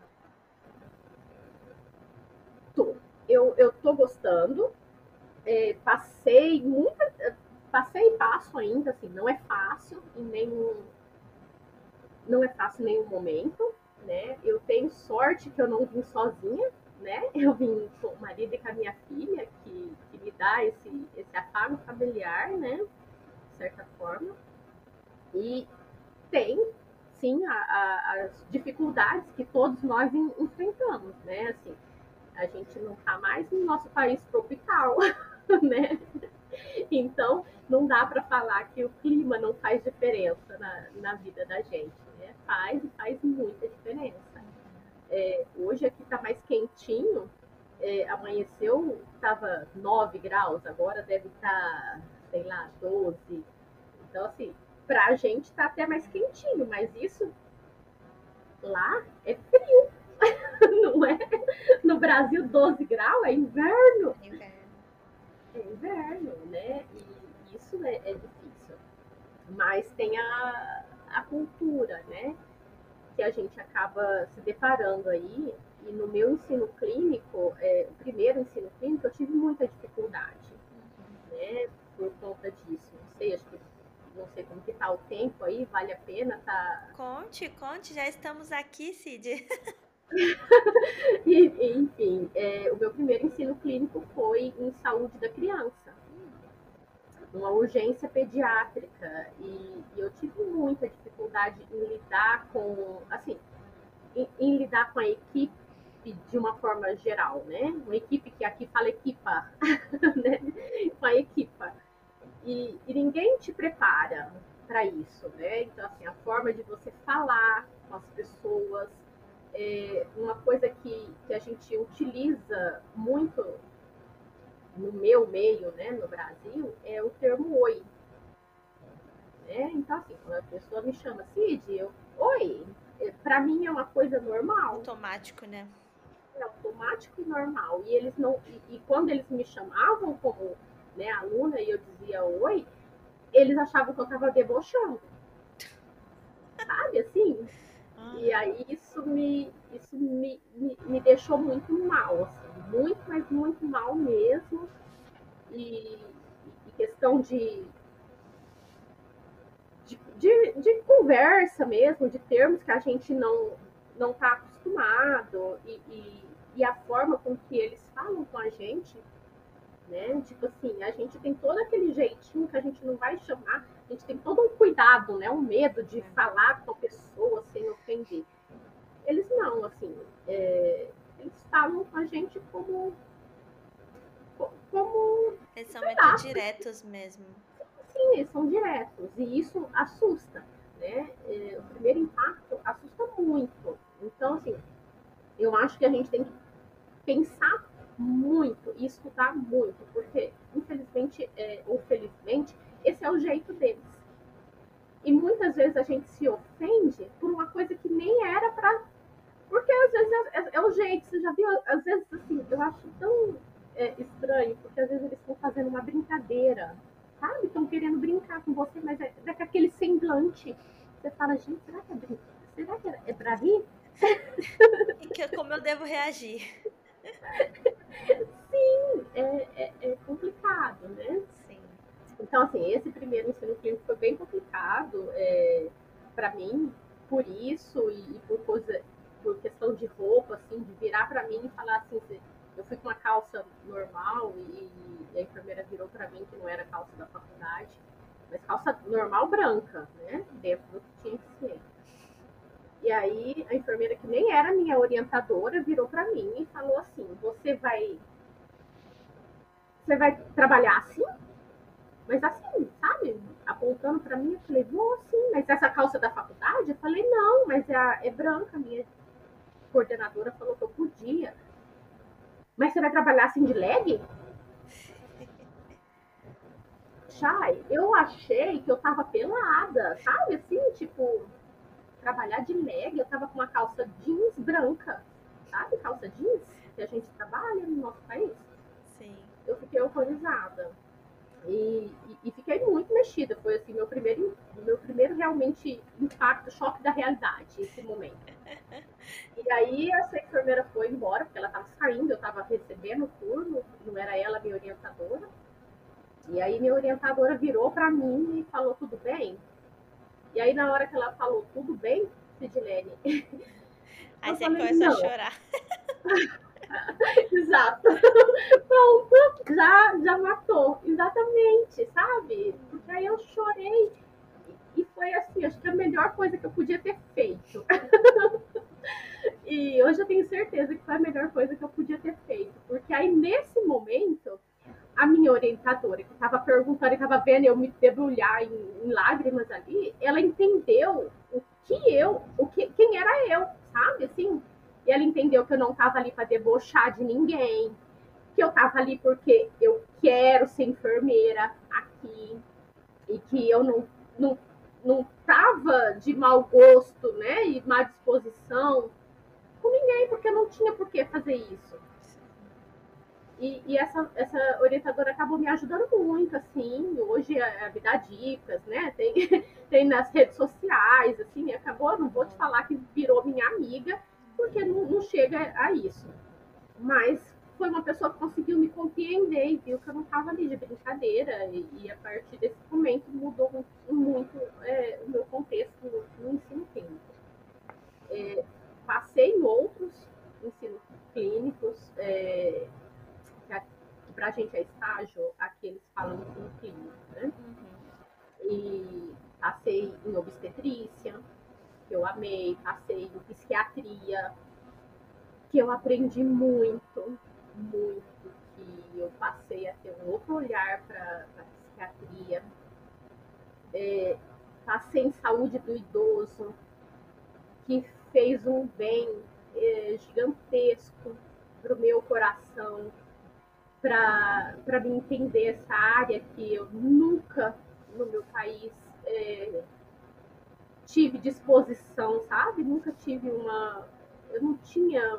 Tô. Eu, eu tô gostando, é, passei muita, passei e passo ainda, assim, não é fácil em nenhum, não é fácil em nenhum momento, né? Eu tenho sorte que eu não vim sozinha, né? Eu vim com o marido e com a minha filha, que, que me dá esse, esse afago familiar, né? De certa forma. E tem, sim, a, a, as dificuldades que todos nós enfrentamos, né? Assim, a gente não está mais no nosso país tropical, né? Então, não dá para falar que o clima não faz diferença na, na vida da gente, né? Faz e faz muita diferença. É, hoje aqui está mais quentinho, é, amanheceu, estava nove graus, agora deve estar, tá, sei lá, doze. Então, assim, para a gente está até mais quentinho, mas isso lá é frio, não é? No Brasil, doze graus é inverno. Inverno. É inverno, né? E isso é, é difícil. Mas tem a, a cultura, né? Que a gente acaba se deparando aí. E no meu ensino clínico, é, o primeiro ensino clínico, eu tive muita dificuldade, né? Por conta disso. Não sei, acho que não sei como que tá o tempo aí, vale a pena, tá? Conte, conte, já estamos aqui, Cid. E, enfim, é, o meu primeiro ensino clínico foi em saúde da criança, uma urgência pediátrica, e, e eu tive muita dificuldade em lidar com, assim, em, em lidar com a equipe de uma forma geral, né? Uma equipe que aqui fala equipa, né? Com a equipa. E, e ninguém te prepara para isso, né? Então, assim, a forma de você falar com as pessoas, é uma coisa que, que a gente utiliza muito no meu meio, né, no Brasil, é o termo oi. Né? Então, assim, quando a pessoa me chama Cid, eu, oi, para mim é uma coisa normal. Automático, né? É automático e normal. E eles não. E, e quando eles me chamavam como, né, aluna e eu dizia oi, eles achavam que eu estava debochando. Sabe assim? Uhum. E aí isso me, isso me, me, me deixou muito mal, assim, muito, mas muito mal mesmo. E, e questão de, de, de, de conversa mesmo, de termos que a gente não não está acostumado, e, e, e a forma com que eles falam com a gente, né? Tipo assim, a gente tem todo aquele jeitinho que a gente não vai chamar, a gente tem todo um cuidado, né? Um medo de falar com a pessoa sem ofender. Eles não, assim, é, eles falam com a gente como, como, Eles são sei muito lá, diretos mesmo. sim, eles são diretos, e isso assusta, né? É, o primeiro impacto assusta muito. Então, assim, eu acho que a gente tem que pensar muito e escutar muito, porque, infelizmente, é, ou felizmente, esse é o jeito deles. E muitas vezes a gente se ofende por uma coisa que nem era pra. Porque às vezes é, é, é o jeito, você já viu? Às vezes, assim, eu acho tão é, estranho, porque às vezes eles estão fazendo uma brincadeira, sabe? Estão querendo brincar com você, mas é, é com aquele semblante. Você fala, gente, será que é brincadeira? Será que é, é pra rir? E que, como eu devo reagir? Sim, é, é, é complicado, né? Sim. Então, assim, esse primeiro ensino clínico foi bem complicado é, para mim, por isso e, e por, coisa, por questão de roupa, assim, de virar para mim e falar assim, eu fui com uma calça normal e, e a enfermeira virou para mim que não era calça da faculdade, mas calça normal branca, né? Dentro do que tinha que ser. E aí a enfermeira, que nem era minha orientadora, virou para mim e falou assim, você vai, você vai trabalhar assim? Mas assim, sabe? Apontando pra mim, eu falei, vou sim, mas essa calça da faculdade? Eu falei, não, mas é, é branca, minha coordenadora falou que eu podia. Mas você vai trabalhar assim de leg? Chay, eu achei que eu tava pelada, sabe? Assim, tipo, trabalhar de leg, eu tava com uma calça jeans branca, sabe? Calça jeans que a gente trabalha no nosso país. Sim. Eu fiquei horrorizada. E, e, e fiquei muito mexida. Foi assim, meu primeiro, meu primeiro realmente impacto, choque da realidade, esse momento. E aí essa enfermeira foi embora, porque ela estava saindo, eu estava recebendo o turno, não era ela minha orientadora. E aí minha orientadora virou para mim e falou, tudo bem? E aí na hora que ela falou, tudo bem, Sidilene? Aí Eu você falei, começou a não. chorar. Exato. Pronto, já, já matou. Exatamente, sabe? Porque aí eu chorei. E foi assim, acho que a melhor coisa que eu podia ter feito. E hoje eu tenho certeza que foi a melhor coisa que eu podia ter feito. Porque aí, nesse momento, a minha orientadora, que estava perguntando, e estava vendo eu me debulhar em, em lágrimas ali, ela entendeu o que eu, o que, quem era eu, sabe? Assim, e ela entendeu que eu não estava ali para debochar de ninguém, que eu estava ali porque eu quero ser enfermeira aqui, e que eu não, não, não tava de mau gosto, né, e má disposição com ninguém, porque eu não tinha por que fazer isso. E, e essa, essa orientadora acabou me ajudando muito, assim, hoje a, a me dá dicas, né, tem, tem nas redes sociais, assim, acabou, não vou te falar que virou minha amiga, porque não, não chega a isso. Mas foi uma pessoa que conseguiu me compreender e viu que eu não estava ali de brincadeira. E, e a partir desse momento mudou muito, muito é, o meu contexto no, no ensino clínico. É, passei em outros ensinos clínicos, é, que para a gente é estágio, aqui eles falam ensino clínico, né? Uhum. E passei em obstetrícia, que eu amei, passei em psiquiatria, que eu aprendi muito, muito, que eu passei a ter um outro olhar para a psiquiatria. É, passei em saúde do idoso, que fez um bem é, gigantesco para o meu coração, para me entender essa área que eu nunca no meu país é, tive disposição, sabe? Nunca tive uma. Eu não tinha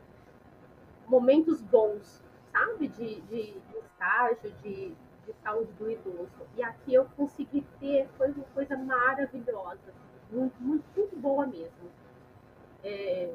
momentos bons, sabe? De, de, de estágio, de, de saúde do idoso. E aqui eu consegui ter, foi uma coisa maravilhosa, muito, muito, muito boa mesmo. É,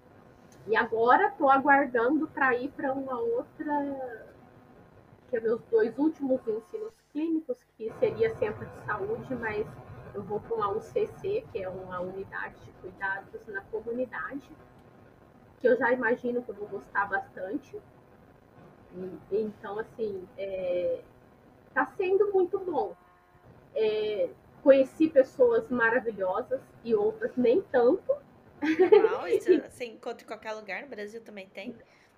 e agora estou aguardando para ir para uma outra, que é meus dois últimos ensinos clínicos, que seria centro de saúde, mas eu vou para uma U C C, que é uma unidade de cuidados na comunidade, que eu já imagino que eu vou gostar bastante. E, então, assim, está é, sendo muito bom. É, conheci pessoas maravilhosas e outras nem tanto. Normal, isso você encontra em qualquer lugar, no Brasil também tem.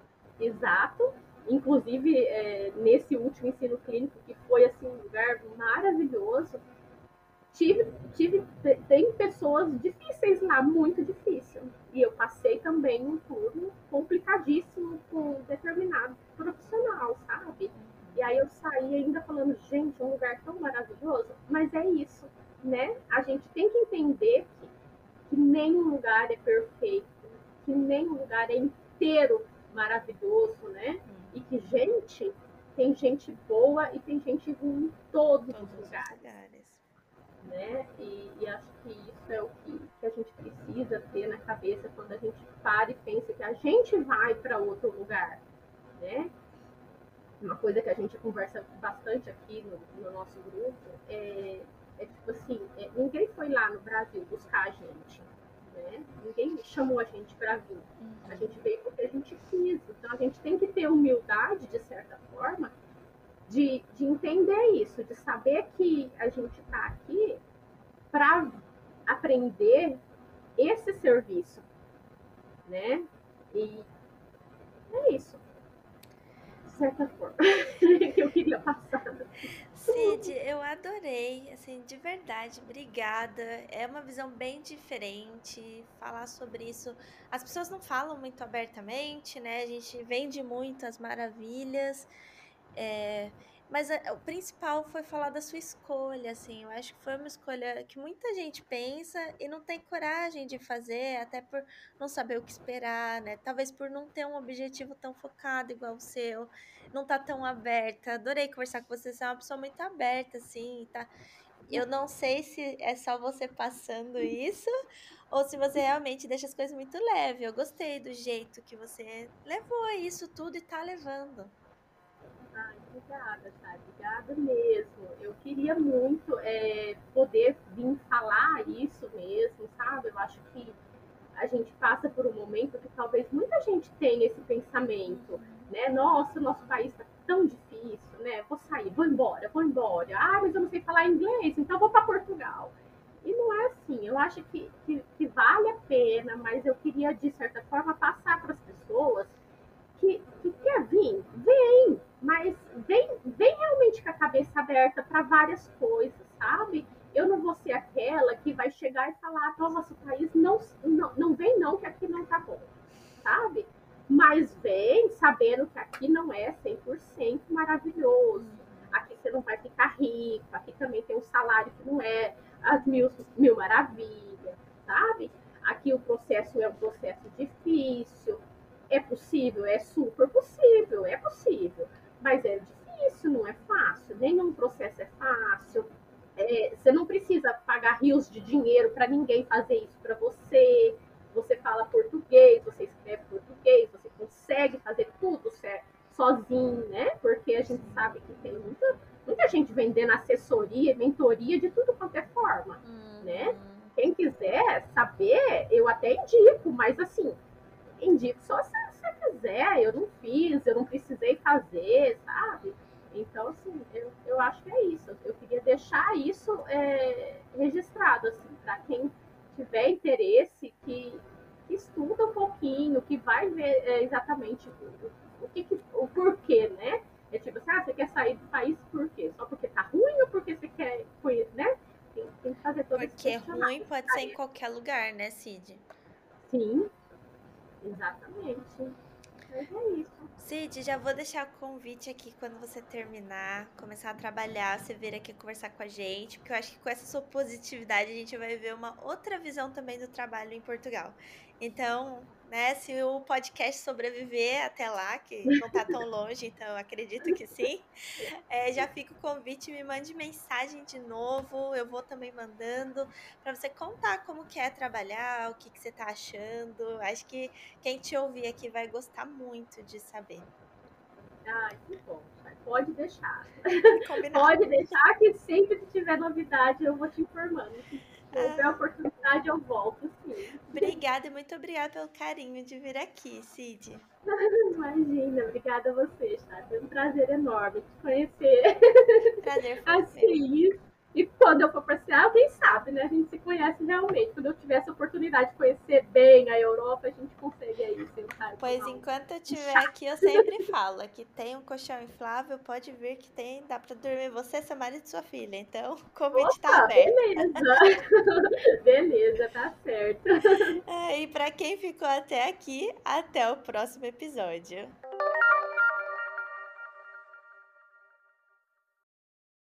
Exato. Inclusive, é, nesse último ensino clínico, que foi assim, um lugar maravilhoso, tive, tive, tem pessoas difíceis lá, muito difícil. E eu passei também um turno complicadíssimo com um determinado profissional, sabe? E aí eu saí ainda falando, gente, é um lugar tão maravilhoso, mas é isso, né? A gente tem que entender que, que nenhum lugar é perfeito, que nenhum lugar é inteiro maravilhoso, né? E que, gente, tem gente boa e tem gente ruim em todos, todos os lugares. lugares. Né? E, e acho que isso é o que, que a gente precisa ter na cabeça quando a gente para e pensa que a gente vai para outro lugar, né? Uma coisa que a gente conversa bastante aqui no, no nosso grupo é, é tipo assim, é, ninguém foi lá no Brasil buscar a gente, né? Ninguém chamou a gente para vir. A gente veio porque a gente quis. Então a gente tem que ter humildade, de certa forma, de, de entender isso, de saber que a gente está aqui para aprender esse serviço, né? E é isso, de certa forma, que eu queria passar. Cid, eu adorei, assim, de verdade, obrigada. É uma visão bem diferente falar sobre isso. As pessoas não falam muito abertamente, né? A gente vende muito as maravilhas, é, mas a, o principal foi falar da sua escolha, assim. Eu acho que foi uma escolha que muita gente pensa e não tem coragem de fazer, até por não saber o que esperar, né? Talvez por não ter um objetivo tão focado igual o seu, não tá tão aberta. Adorei conversar com você, você é uma pessoa muito aberta, assim, tá? Eu não sei se é só você passando isso ou se você realmente deixa as coisas muito leves. Eu gostei do jeito que você levou isso tudo e tá levando. Ai, obrigada, Chay, obrigada mesmo. Eu queria muito é, poder vir falar isso mesmo, sabe? Eu acho que a gente passa por um momento que talvez muita gente tenha esse pensamento, né? Nossa, o nosso país está tão difícil, né? Vou sair, vou embora, vou embora. Ah, mas eu não sei falar inglês, então vou para Portugal. E não é assim. Eu acho que, que, que vale a pena, mas eu queria, de certa forma, passar para as pessoas que, que quer vir, vem, mas vem, vem realmente com a cabeça aberta para várias coisas, sabe? Eu não vou ser aquela que vai chegar e falar, ah, nosso país não, não, não vem não, que aqui não tá bom, sabe? Mas vem sabendo que aqui não é cem por cento maravilhoso. Aqui você não vai ficar rico, aqui também tem um salário que não é as mil, mil maravilhas, sabe? Aqui o processo é um processo difícil. É possível? É super possível, é possível. Mas é difícil, não é fácil. Nenhum processo é fácil. É, você não precisa pagar rios de dinheiro para ninguém fazer isso para você. Você fala português, você escreve português, você consegue fazer tudo certo sozinho, né? Porque a gente sabe que tem muita, muita gente vendendo assessoria, mentoria de tudo quanto é forma, Uhum. né? Quem quiser saber, eu até indico, mas assim, indico só se você quiser. Eu não fiz, eu não precisei fazer, sabe? Então, assim, eu, eu acho que é isso. Eu queria deixar isso é, registrado, assim, para quem tiver interesse, que, que estuda um pouquinho, que vai ver é, exatamente o, o, que, que, o porquê, né? É tipo assim, ah, você quer sair do país por quê? Só porque tá ruim ou porque você quer, né? Tem, tem que fazer todo esse Porque ruim questionário. pode ser em qualquer lugar, né, Cid? Sim, exatamente. Mas é isso. Cid, já vou deixar o convite aqui quando você terminar, começar a trabalhar, você vir aqui conversar com a gente, porque eu acho que com essa sua positividade a gente vai ver uma outra visão também do trabalho em Portugal. Então, né, se o podcast sobreviver até lá, que não tá tão longe, então eu acredito que sim, é, já fica o convite, me mande mensagem de novo, eu vou também mandando para você contar como que é trabalhar, o que que você tá achando. Acho que quem te ouvir aqui vai gostar muito de saber. Ai, que bom. Pode deixar. Combinado. Pode deixar que sempre que tiver novidade eu vou te informando. Se houver Ah, oportunidade eu volto, sim. obrigada, muito obrigada pelo carinho de vir aqui, Cid. Imagina, obrigada a você, tá? Foi um prazer enorme te conhecer. Prazer foi meu. Assim, e quando eu for passear, quem sabe, né? A gente se conhece realmente. Quando eu tiver essa oportunidade de conhecer bem a Europa, a gente consegue aí sentar e Pois tomar um enquanto eu estiver chá. aqui, eu sempre falo que tem um colchão inflável, pode vir que tem, dá pra dormir você, seu marido e sua filha. Então, o convite tá Opa, aberto. beleza. Beleza, tá certo. É, e pra quem ficou até aqui, até o próximo episódio.